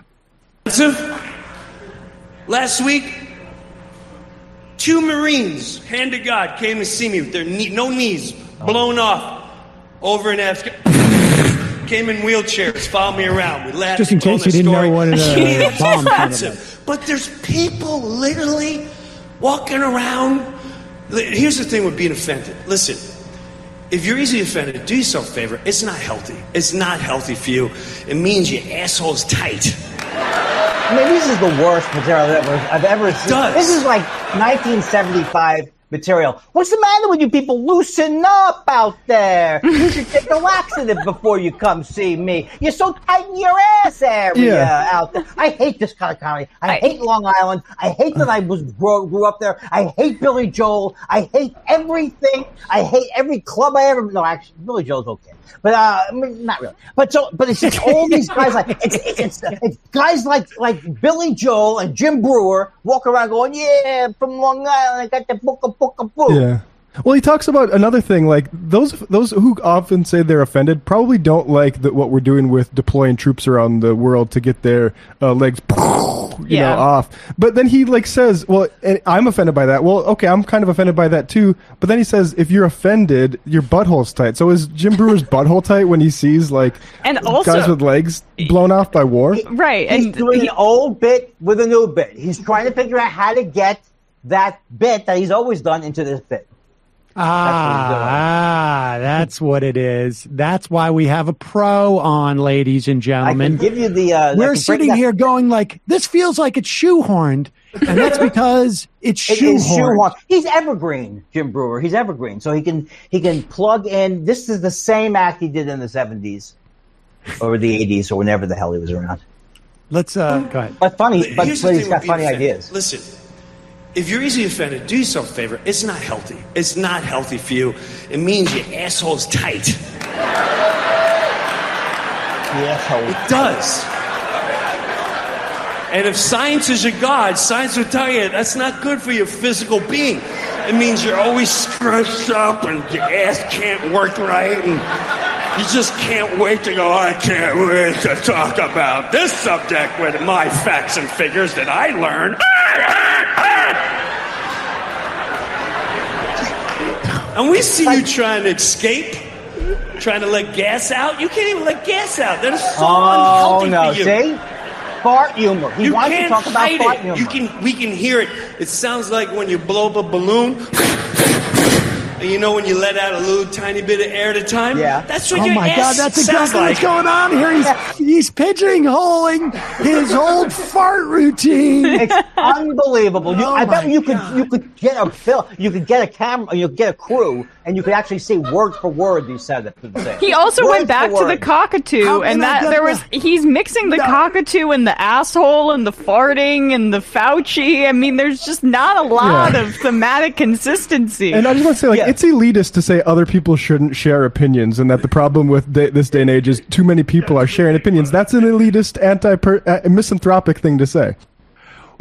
Last week, two Marines, hand to God, came to see me with their knee, no knees, blown off, over in Afghanistan. Came in wheelchairs, followed me around. We laughed. Just in told case their you didn't story. know what a It's bomb sounded offensive. But there's people literally walking around. Li- Here's the thing with being offended. Listen, if you're easily offended, do yourself a favor. It's not healthy. It's not healthy for you. It means your asshole's tight. I mean, this is the worst material I've ever, I've ever seen. does. This is like nineteen seventy-five material. What's the matter with you people? Loosen up out there. You should take a laxative before you come see me. You're so tight in your ass area Yeah. out there. I hate this kind of comedy. I hate Long Island. I hate that I was grew, grew up there. I hate Billy Joel. I hate everything. I hate every club I ever. No, actually, Billy Joel's okay, but uh, I mean, not really. But so, but it's just all these guys like it's it's, it's, it's guys like like Billy Joel and Jim Brewer walk around going, yeah, from Long Island, I got the book of book of boo. Yeah. Well, he talks about another thing, like those those who often say they're offended probably don't like that what we're doing with deploying troops around the world to get their uh, legs, you Yeah. know, off. But then he like says, "Well, and I'm offended by that." Well, okay, I'm kind of offended by that too. But then he says, "If you're offended, your butthole's tight." So is Jim Brewer's butthole tight when he sees like And also- guys with legs blown off by war? Right. He's And doing he- an old bit with a new bit. He's trying to figure out how to get that bit that he's always done into this bit. Ah, that's what it is. That's why we have a pro on, ladies and I gentlemen. can give you the. Uh, I can We're break sitting that- here going like, this feels like it's shoehorned, and that's because it's It is shoehorned. shoehorned. He's evergreen, Jim Brewer. He's evergreen, so he can he can plug in. This is the same act he did in the seventies or the eighties or whenever the hell he was around. Let's uh, go ahead. But funny, but, Here's the but he's thing got with being funny offended. ideas. Listen, if you're easily offended, do yourself a favor. It's not healthy. It's not healthy for you. It means your asshole's tight. Yeah, It does. And if science is your god, science will tell you that's not good for your physical being. It means you're always stressed up and your ass can't work right and you just can't wait to go, I can't wait to talk about this subject with my facts and figures that I learned. And we see you trying to escape, trying to let gas out. You can't even let gas out. That is so Oh unhealthy no! for you. See, fart humor. He You wants to can't talk about hide fart it. humor. You can. We can hear it. It sounds like when you blow up a balloon. And you know when you let out a little tiny bit of air at a time? Yeah. That's what Oh your my ass God, that's sounds exactly like. what's going on here. He's he's pigeonholing his old fart routine. It's unbelievable. You, Oh I bet my you could God. you could get a film, you could get a camera, you could get a crew, and you could actually see word for word these said it. he also Word went back for to the word. cockatoo, How can and I that get there was the- he's mixing the No. cockatoo and the asshole and the farting and the Fauci. I mean, there's just not a lot Yeah. of thematic consistency. And I just want to say, like, Yeah. it's elitist to say other people shouldn't share opinions, and that the problem with da- this day and age is too many people are sharing opinions. That's an elitist, anti, uh, misanthropic thing to say.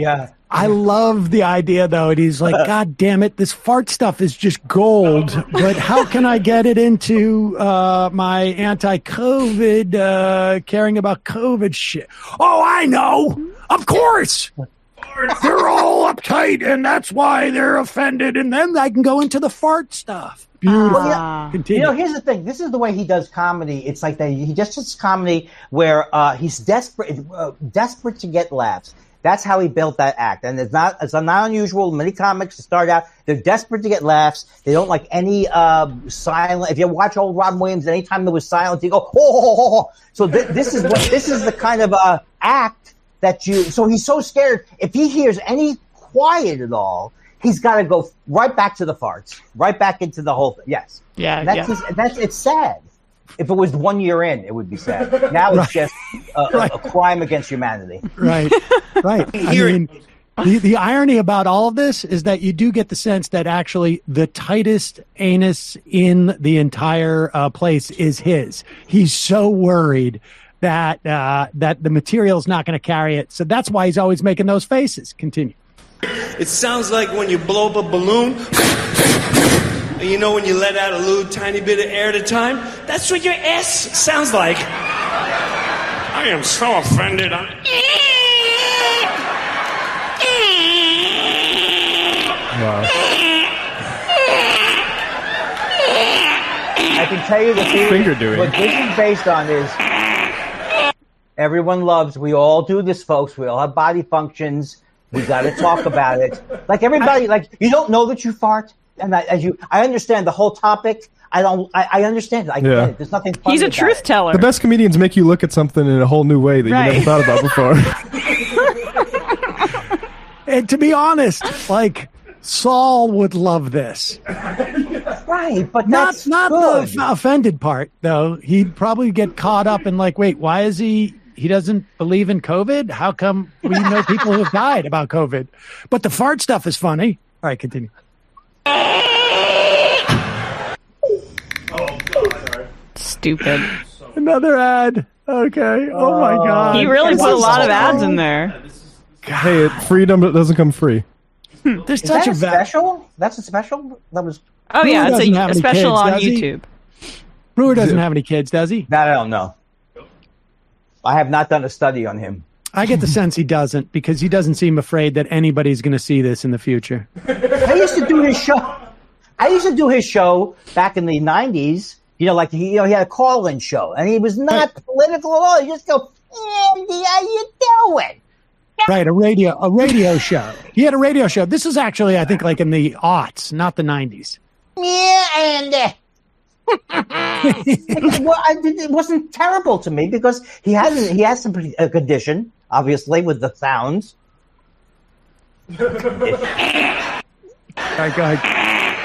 Yeah. I love the idea, though. And he's like, God damn it, this fart stuff is just gold. But how can I get it into uh, my anti-COVID, uh, caring about COVID shit? Oh, I know. Of course. They're all uptight, and that's why they're offended. And then I can go into the fart stuff. Beautiful. Well, yeah. Continue. You know, here's the thing. This is the way he does comedy. It's like that. He just does comedy where uh, he's desperate, uh, desperate to get laughs. That's how he built that act, and it's not it's not unusual. Many comics start out, they're desperate to get laughs. They don't like any uh, silent. If you watch old Robin Williams, anytime there was silence, you go, oh, oh, oh, oh. So th- this is what this is the kind of uh, act that you. So he's so scared if he hears any quiet at all, he's got to go right back to the farts, right back into the whole thing. Yes, Yeah, And that's yeah. just, that's it's sad. If it was one year in, it would be sad. Now it's Right. just a, a, Right. a crime against humanity. Right, right. I mean, the, the irony about all of this is that you do get the sense that actually the tightest anus in the entire uh, place is his. He's so worried that uh, that the material's not going to carry it. So that's why he's always making those faces. Continue. It sounds like when you blow up a balloon, and you know when you let out a little tiny bit of air at a time? That's what your ass sounds like. I am so offended. I'm... Wow. I can tell you the theory. Finger doing. What this is based on is everyone loves. We all do this, folks. We all have body functions. We got to talk about it. Like everybody, like you don't know that you fart, and I, as you, I understand the whole topic. I don't. I, I understand it. I get Yeah. it. There's nothing. Funny He's a about truth it. teller. The best comedians make you look at something in a whole new way that Right. you never thought about before. And to be honest, like Saul would love this. Right, but Not that's not good. the f- offended part though. He'd probably get caught up in like, wait, why is he? He doesn't believe in COVID. How come we know people who have died about COVID? But the fart stuff is funny. All right, continue. Stupid. Another ad. Okay. Oh my god. He really put a lot of ads Wow. in there. Hey, it, freedom doesn't come free. There's Is such that a a va- special? That's a special. That was Oh Brewer yeah, it's doesn't a, have a any special kids, on does he? YouTube. Brewer doesn't have any kids, does he? that. I don't know. I have not done a study on him. I get the sense he doesn't because he doesn't seem afraid that anybody's going to see this in the future. I used to do his show. I used to do his show back in the nineties. You know, like he, you know, he had a call-in show, and he was not political at all. He just go, Andy, how you doing? Right, a radio a radio show. He had a radio show. This is actually, I think, like in the aughts, not the nineties. Yeah, Andy. Well, I did, it wasn't terrible to me because he has he has some a condition, obviously, with the sounds. All right, go ahead.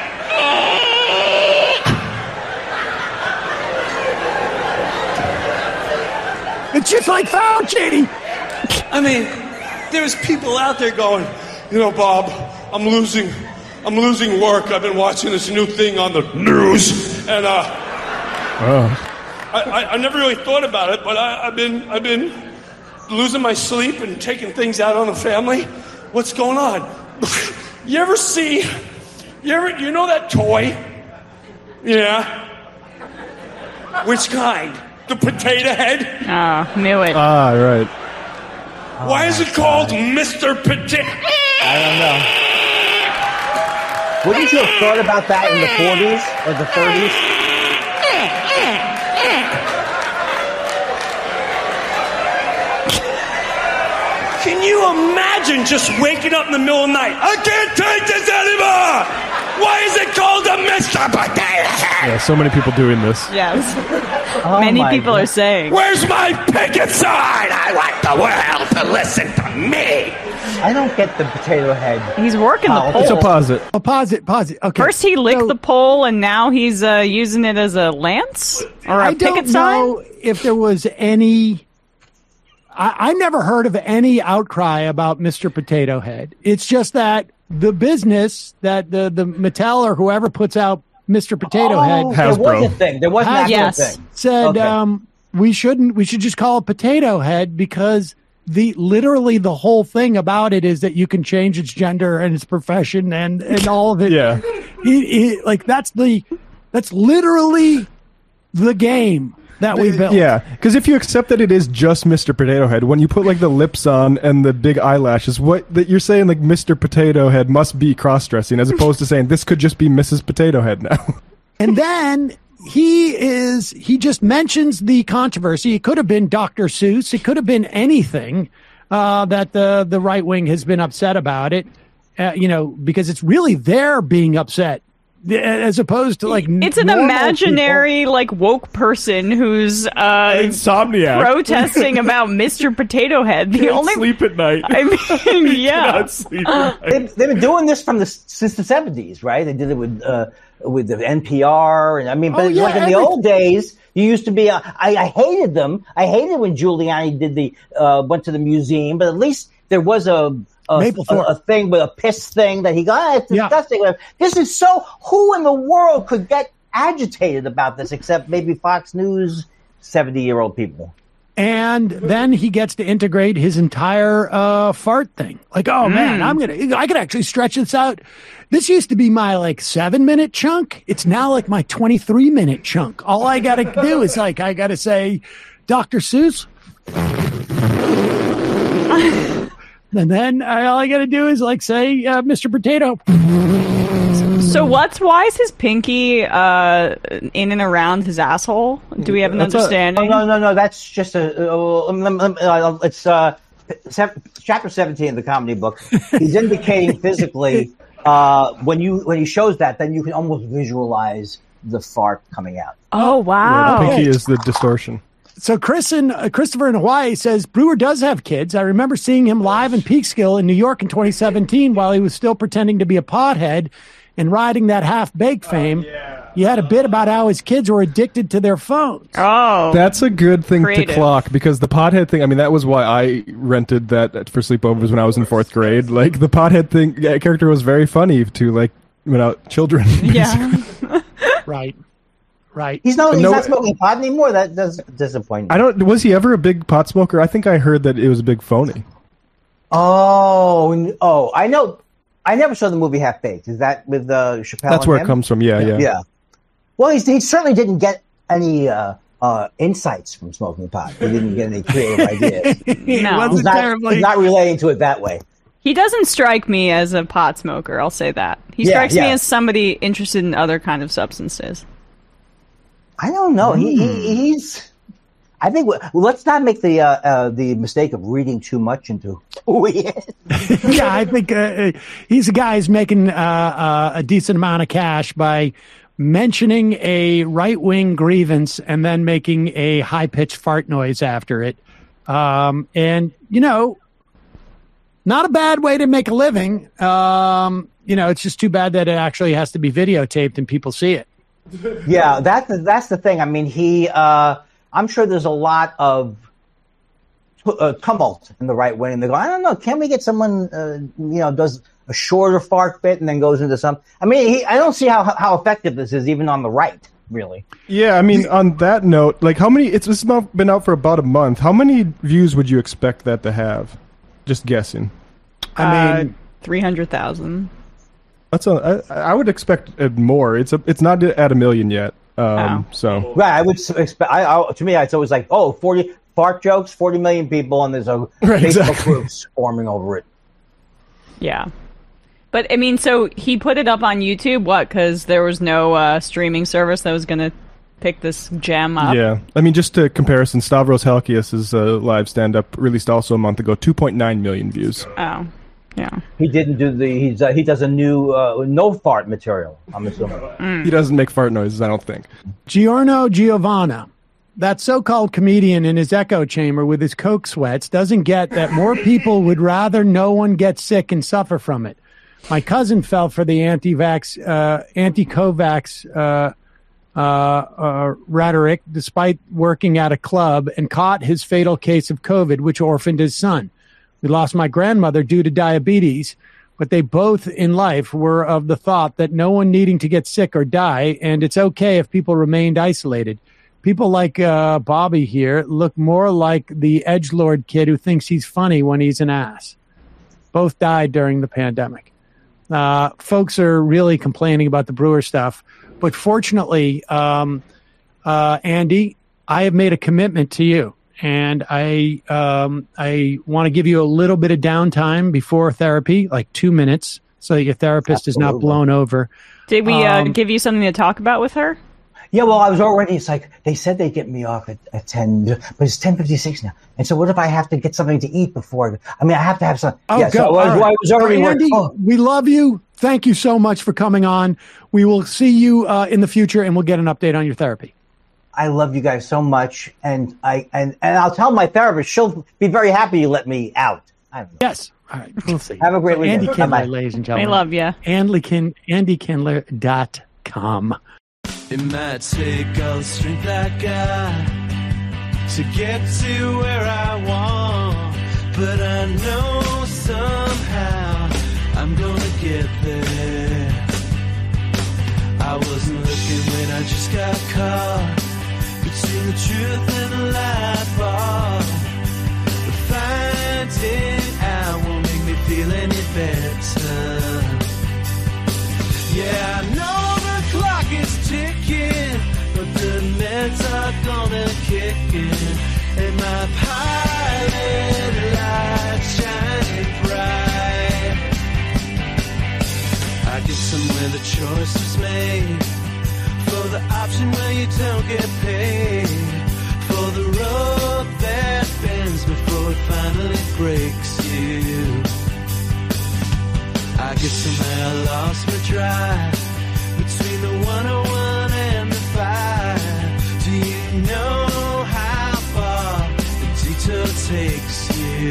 It's just like Fauci. I mean, there's people out there going, you know, Bob, I'm losing, I'm losing work. I've been watching this new thing on the news, and uh, Oh. I, I, I never really thought about it, but I, I've been, I've been losing my sleep and taking things out on the family. What's going on? You ever see? You ever, you know that toy? Yeah. Which kind? The potato head? Oh, knew it. Ah, right. Why is it called Mister Potato? I don't know. Wouldn't you have thought about that in the forties or the thirties? Can you imagine just waking up in the middle of the night? I can't take this anymore! Why is it called a Mister Potato Head? Yeah, so many people doing this. Yes. Oh Many my people God. are saying. Where's my picket sign? I want the world to listen to me. I don't get the potato head. He's working the Oh, pole. It's a posit. Oh, pause it, pause it. Okay. First he licked So, the pole, and now he's uh, using it as a lance or a I don't picket sign. know if there was any. I, I never heard of any outcry about Mister Potato Head. It's just that the business that the the Mattel or whoever puts out Mister Potato Oh, Head there was Hasbro. a thing. There was an Has- actual Yes. thing. said Okay. um, we shouldn't. We should just call it Potato Head because the literally the whole thing about it is that you can change its gender and its profession and, and all of it. Yeah. He, he, like that's the that's literally the game that we built. Yeah, because if you accept that it is just Mister Potato Head, when you put like the lips on and the big eyelashes, what that you're saying like Mister Potato Head must be cross-dressing, as opposed to saying this could just be Missus Potato Head now. And then he is he just mentions the controversy. It could have been Doctor Seuss. It could have been anything uh, that the the right wing has been upset about it. Uh, you know, because it's really they're being upset. As opposed to like it's an imaginary people. Like woke person who's uh insomniac protesting about Mister Potato Head. The Can't only sleep at night. I mean, yeah, sleep at night. They've, they've been doing this from the since the seventies, right? They did it with uh, with the N P R, and I mean, but oh, yeah, like in every- the old days, you used to be. Uh, I, I hated them. I hated when Giuliani did the uh, went to the museum, but at least there was a. A, a, a thing with a piss thing that he got. It's disgusting. Yeah. This is so. Who in the world could get agitated about this except maybe Fox News seventy-year-old people? And then he gets to integrate his entire uh, fart thing. Like, oh mm. man, I'm gonna. I could actually stretch this out. This used to be my like seven minute chunk. It's now like my twenty-three minute chunk. All I got to do is like I got to say, Doctor Seuss. And then uh, all I got to do is like say, uh, Mister Potato. So what's why is his pinky uh, in and around his asshole? Do we have an that's understanding? A, oh, no, no, no. That's just a. Uh, uh, it's uh, seven, chapter seventeen of the comedy book. He's indicating physically uh, when you when he shows that, then you can almost visualize the fart coming out. Oh wow! The pinky is the distortion. So Chris and uh, Christopher in Hawaii says Brewer does have kids. I remember seeing him live in Peekskill in New York in twenty seventeen while he was still pretending to be a pothead and riding that half-baked fame. Oh, yeah. He had a bit about how his kids were addicted to their phones. Oh, that's a good thing creative. to clock because the pothead thing. I mean, that was why I rented that for sleepovers when I was in fourth grade. Like the pothead thing that character was very funny to like you know children. Yeah, right. Right. He's not, he's no, not smoking pot anymore. That does disappoint me. I don't. Was he ever a big pot smoker? I think I heard that it was a big phony. Oh, oh, I know. I never saw the movie Half Baked. Is that with uh, Chappelle? That's and where him? it comes from. Yeah, yeah. Yeah. Well, he's, he certainly didn't get any uh, uh, insights from smoking pot. He didn't get any creative ideas. No, he's not, he's not relating to it that way. He doesn't strike me as a pot smoker. I'll say that. He yeah, strikes yeah. me as somebody interested in other kind of substances. I don't know. Mm. He, he he's. I think well, let's not make the uh, uh, the mistake of reading too much into who he is. Yeah, I think uh, he's a guy who's making uh, uh, a decent amount of cash by mentioning a right wing grievance and then making a high pitched fart noise after it. Um, and you know, not a bad way to make a living. Um, you know, it's just too bad that it actually has to be videotaped and people see it. Yeah, that's the, that's the thing. I mean, he. Uh, I'm sure there's a lot of uh, tumult in the right wing. They go, I don't know, can we get someone, uh, you know, does a shorter fart bit and then goes into some. I mean, he, I don't see how how effective this is even on the right, really. Yeah, I mean, on that note, like, how many? It's, it's been out for about a month. How many views would you expect that to have? Just guessing. I mean, uh, three hundred thousand. That's a. I, I would expect it more. It's a. It's not at a million yet. Um, oh. So right, I would expect. I, I to me, it's always like, oh, forty fart jokes, forty million people, and there's a right, Facebook exactly. groups forming over it. Yeah, but I mean, so he put it up on YouTube. What? Because there was no uh, streaming service that was going to pick this gem up. Yeah, I mean, just to comparison, Stavros Halkias' uh, live stand-up released also a month ago, two point nine million views. Oh. Yeah, he didn't do the. He's uh, he does a new uh, no fart material. I'm assuming mm. he doesn't make fart noises. I don't think. Giorno Giovanna, that so-called comedian in his echo chamber with his coke sweats, doesn't get that more people would rather no one get sick and suffer from it. My cousin fell for the anti-vax, uh, anti-Covax uh, uh, uh, rhetoric, despite working at a club, and caught his fatal case of COVID, which orphaned his son. We lost my grandmother due to diabetes, but they both in life were of the thought that no one needing to get sick or die, and it's okay if people remained isolated. people like uh, Bobby here look more like the edgelord kid who thinks he's funny when he's an ass. Both died during the pandemic. Uh, folks are really complaining about the Brewer stuff. But fortunately, um, uh, Andy, I have made a commitment to you. And I um, I want to give you a little bit of downtime before therapy, like two minutes, so that your therapist Absolutely. is not blown over. Did we uh, Um, give you something to talk about with her? Yeah, well, I was already, it's like, they said they'd get me off at, at ten, but it's ten fifty-six now. And so what if I have to get something to eat before? I mean, I have to have some. Oh, yeah, go. so I was, right. I was already Well, Andy, working. Oh. we love you. Thank you so much for coming on. We will see you uh, in the future, and we'll get an update on your therapy. I love you guys so much, and I and, and I'll tell my therapist she'll be very happy you let me out. I don't know. Yes. All right. We'll see. Have a great So weekend. Andy Kindler, Bye-bye. ladies and I gentlemen. love you. Andy Kin- Andy Kindler dot com. It might take all the strength I got to get to where I want, but I know somehow I'm gonna get there. I wasn't looking when I just got caught between the truth and the light bar. But finding out won't make me feel any better. Yeah, I know the clock is ticking, but the meds are gonna kick in, and my pilot light shining bright. I get somewhere the choice was made, for the option where you don't get paid, for the road that bends before it finally breaks you. I get somehow lost my drive between the one oh one and the five. Do you know how far the detour takes you?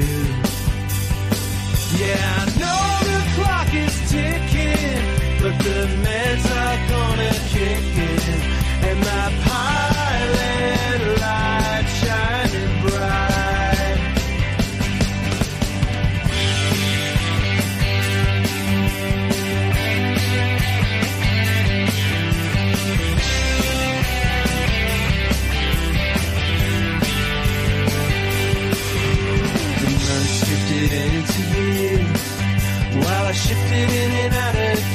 Yeah, I know the clock is ticking, but the meds are gonna kick in, and my pilot light shining bright. The months drifted into years while I shifted in and out of